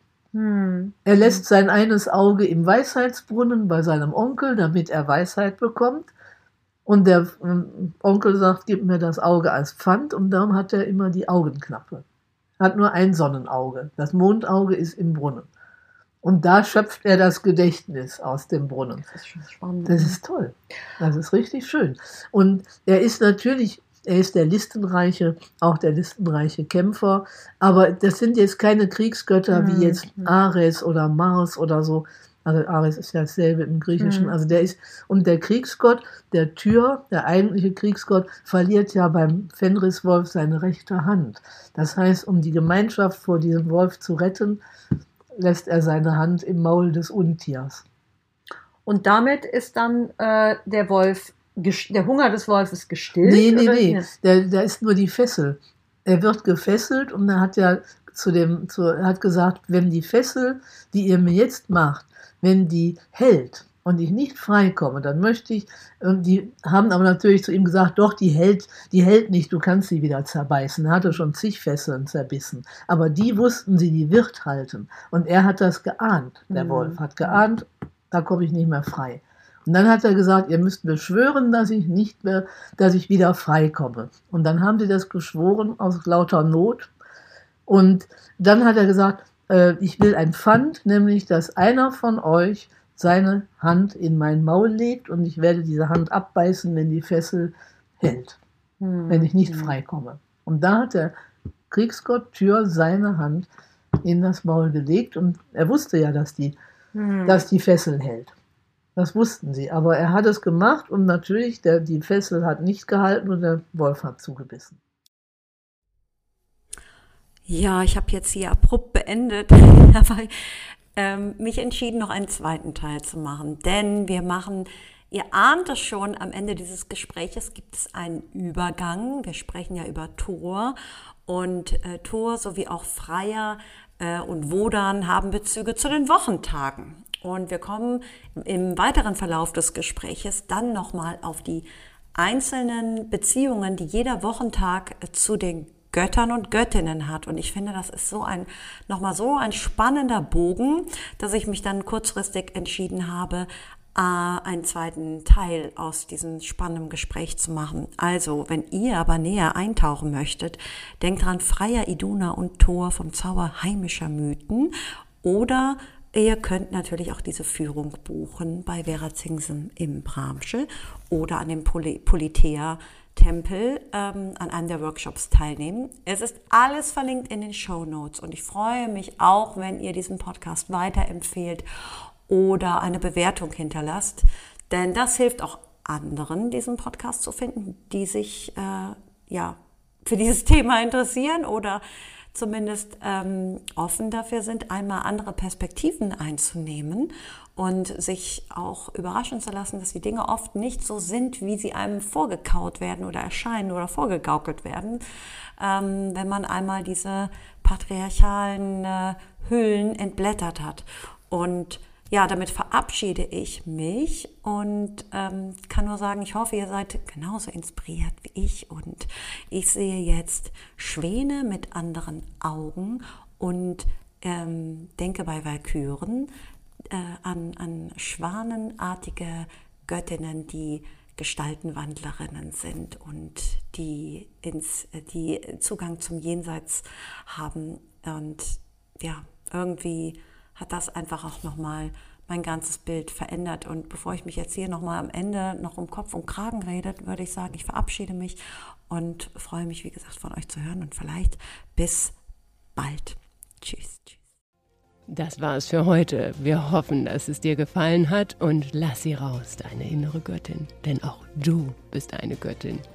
Er lässt sein eines Auge im Weisheitsbrunnen bei seinem Onkel, damit er Weisheit bekommt. Und der Onkel sagt, gib mir das Auge als Pfand, und darum hat er immer die Augenknappe. hat nur ein Sonnenauge. Das Mondauge ist im Brunnen. Und da schöpft er das Gedächtnis aus dem Brunnen.
Das ist schon spannend.
Das ist toll. Das ist richtig schön. Und er ist der listenreiche, auch der listenreiche Kämpfer. Aber das sind jetzt keine Kriegsgötter wie jetzt Ares oder Mars oder so. Also Ares ist ja dasselbe im Griechischen. Also und der Kriegsgott, der Tyr, der eigentliche Kriegsgott, verliert ja beim Fenriswolf seine rechte Hand. Das heißt, um die Gemeinschaft vor diesem Wolf zu retten, lässt er seine Hand im Maul des Untiers.
Und damit ist dann der Hunger des Wolfes gestillt?
Nee. Da ist nur die Fessel. Er wird gefesselt und er hat ja hat gesagt, wenn die Fessel, die ihr mir jetzt macht, wenn die hält und ich nicht freikomme, dann möchte ich, und die haben aber natürlich zu ihm gesagt, doch, die hält nicht, du kannst sie wieder zerbeißen. Er hatte schon zig Fesseln zerbissen. Aber die wussten sie, die wird halten. Und er hat das geahnt, der Wolf hat geahnt, da komme ich nicht mehr frei. Und dann hat er gesagt, ihr müsst beschwören, dass ich wieder freikomme. Und dann haben sie das geschworen aus lauter Not. Und dann hat er gesagt, ich will ein Pfand, nämlich, dass einer von euch seine Hand in mein Maul legt und ich werde diese Hand abbeißen, wenn die Fessel hält, wenn ich nicht freikomme. Und da hat der Kriegsgott Tyr seine Hand in das Maul gelegt und er wusste ja, dass die Fessel hält. Das wussten sie, aber er hat es gemacht und natürlich, die Fessel hat nicht gehalten und der Wolf hat zugebissen.
Ja, ich habe jetzt hier abrupt beendet, aber mich entschieden, noch einen zweiten Teil zu machen. Denn ihr ahnt es schon, am Ende dieses Gespräches gibt es einen Übergang. Wir sprechen ja über Thor und Thor sowie auch Freya und Wodan haben Bezüge zu den Wochentagen. Und wir kommen im weiteren Verlauf des Gespräches dann nochmal auf die einzelnen Beziehungen, die jeder Wochentag zu den Göttern und Göttinnen hat. Und ich finde, das ist nochmal so ein spannender Bogen, dass ich mich dann kurzfristig entschieden habe, einen zweiten Teil aus diesem spannenden Gespräch zu machen. Also, wenn ihr aber näher eintauchen möchtet, denkt dran, Freya, Iduna und Thor vom Zauber heimischer Mythen. Oder ihr könnt natürlich auch diese Führung buchen bei Vera Zingsem im Bramsche oder an dem Politeia-Tempel an einem der Workshops teilnehmen. Es ist alles verlinkt in den Shownotes und ich freue mich auch, wenn ihr diesen Podcast weiterempfehlt oder eine Bewertung hinterlasst, denn das hilft auch anderen, diesen Podcast zu finden, die sich für dieses Thema interessieren oder zumindest offen dafür sind, einmal andere Perspektiven einzunehmen und sich auch überraschen zu lassen, dass die Dinge oft nicht so sind, wie sie einem vorgekaut werden oder erscheinen oder vorgegaukelt werden, wenn man einmal diese patriarchalen Hüllen entblättert hat. Und ja, damit verabschiede ich mich und kann nur sagen, ich hoffe, ihr seid genauso inspiriert wie ich und ich sehe jetzt Schwäne mit anderen Augen und denke bei Walküren an schwanenartige Göttinnen, die Gestaltenwandlerinnen sind und die Zugang zum Jenseits haben. Und ja, irgendwie hat das einfach auch nochmal mein ganzes Bild verändert. Und bevor ich mich jetzt hier nochmal am Ende noch um Kopf und Kragen rede, würde ich sagen, ich verabschiede mich und freue mich, wie gesagt, von euch zu hören und vielleicht bis bald. Tschüss.
Das war's für heute. Wir hoffen, dass es dir gefallen hat und lass sie raus, deine innere Göttin. Denn auch du bist eine Göttin.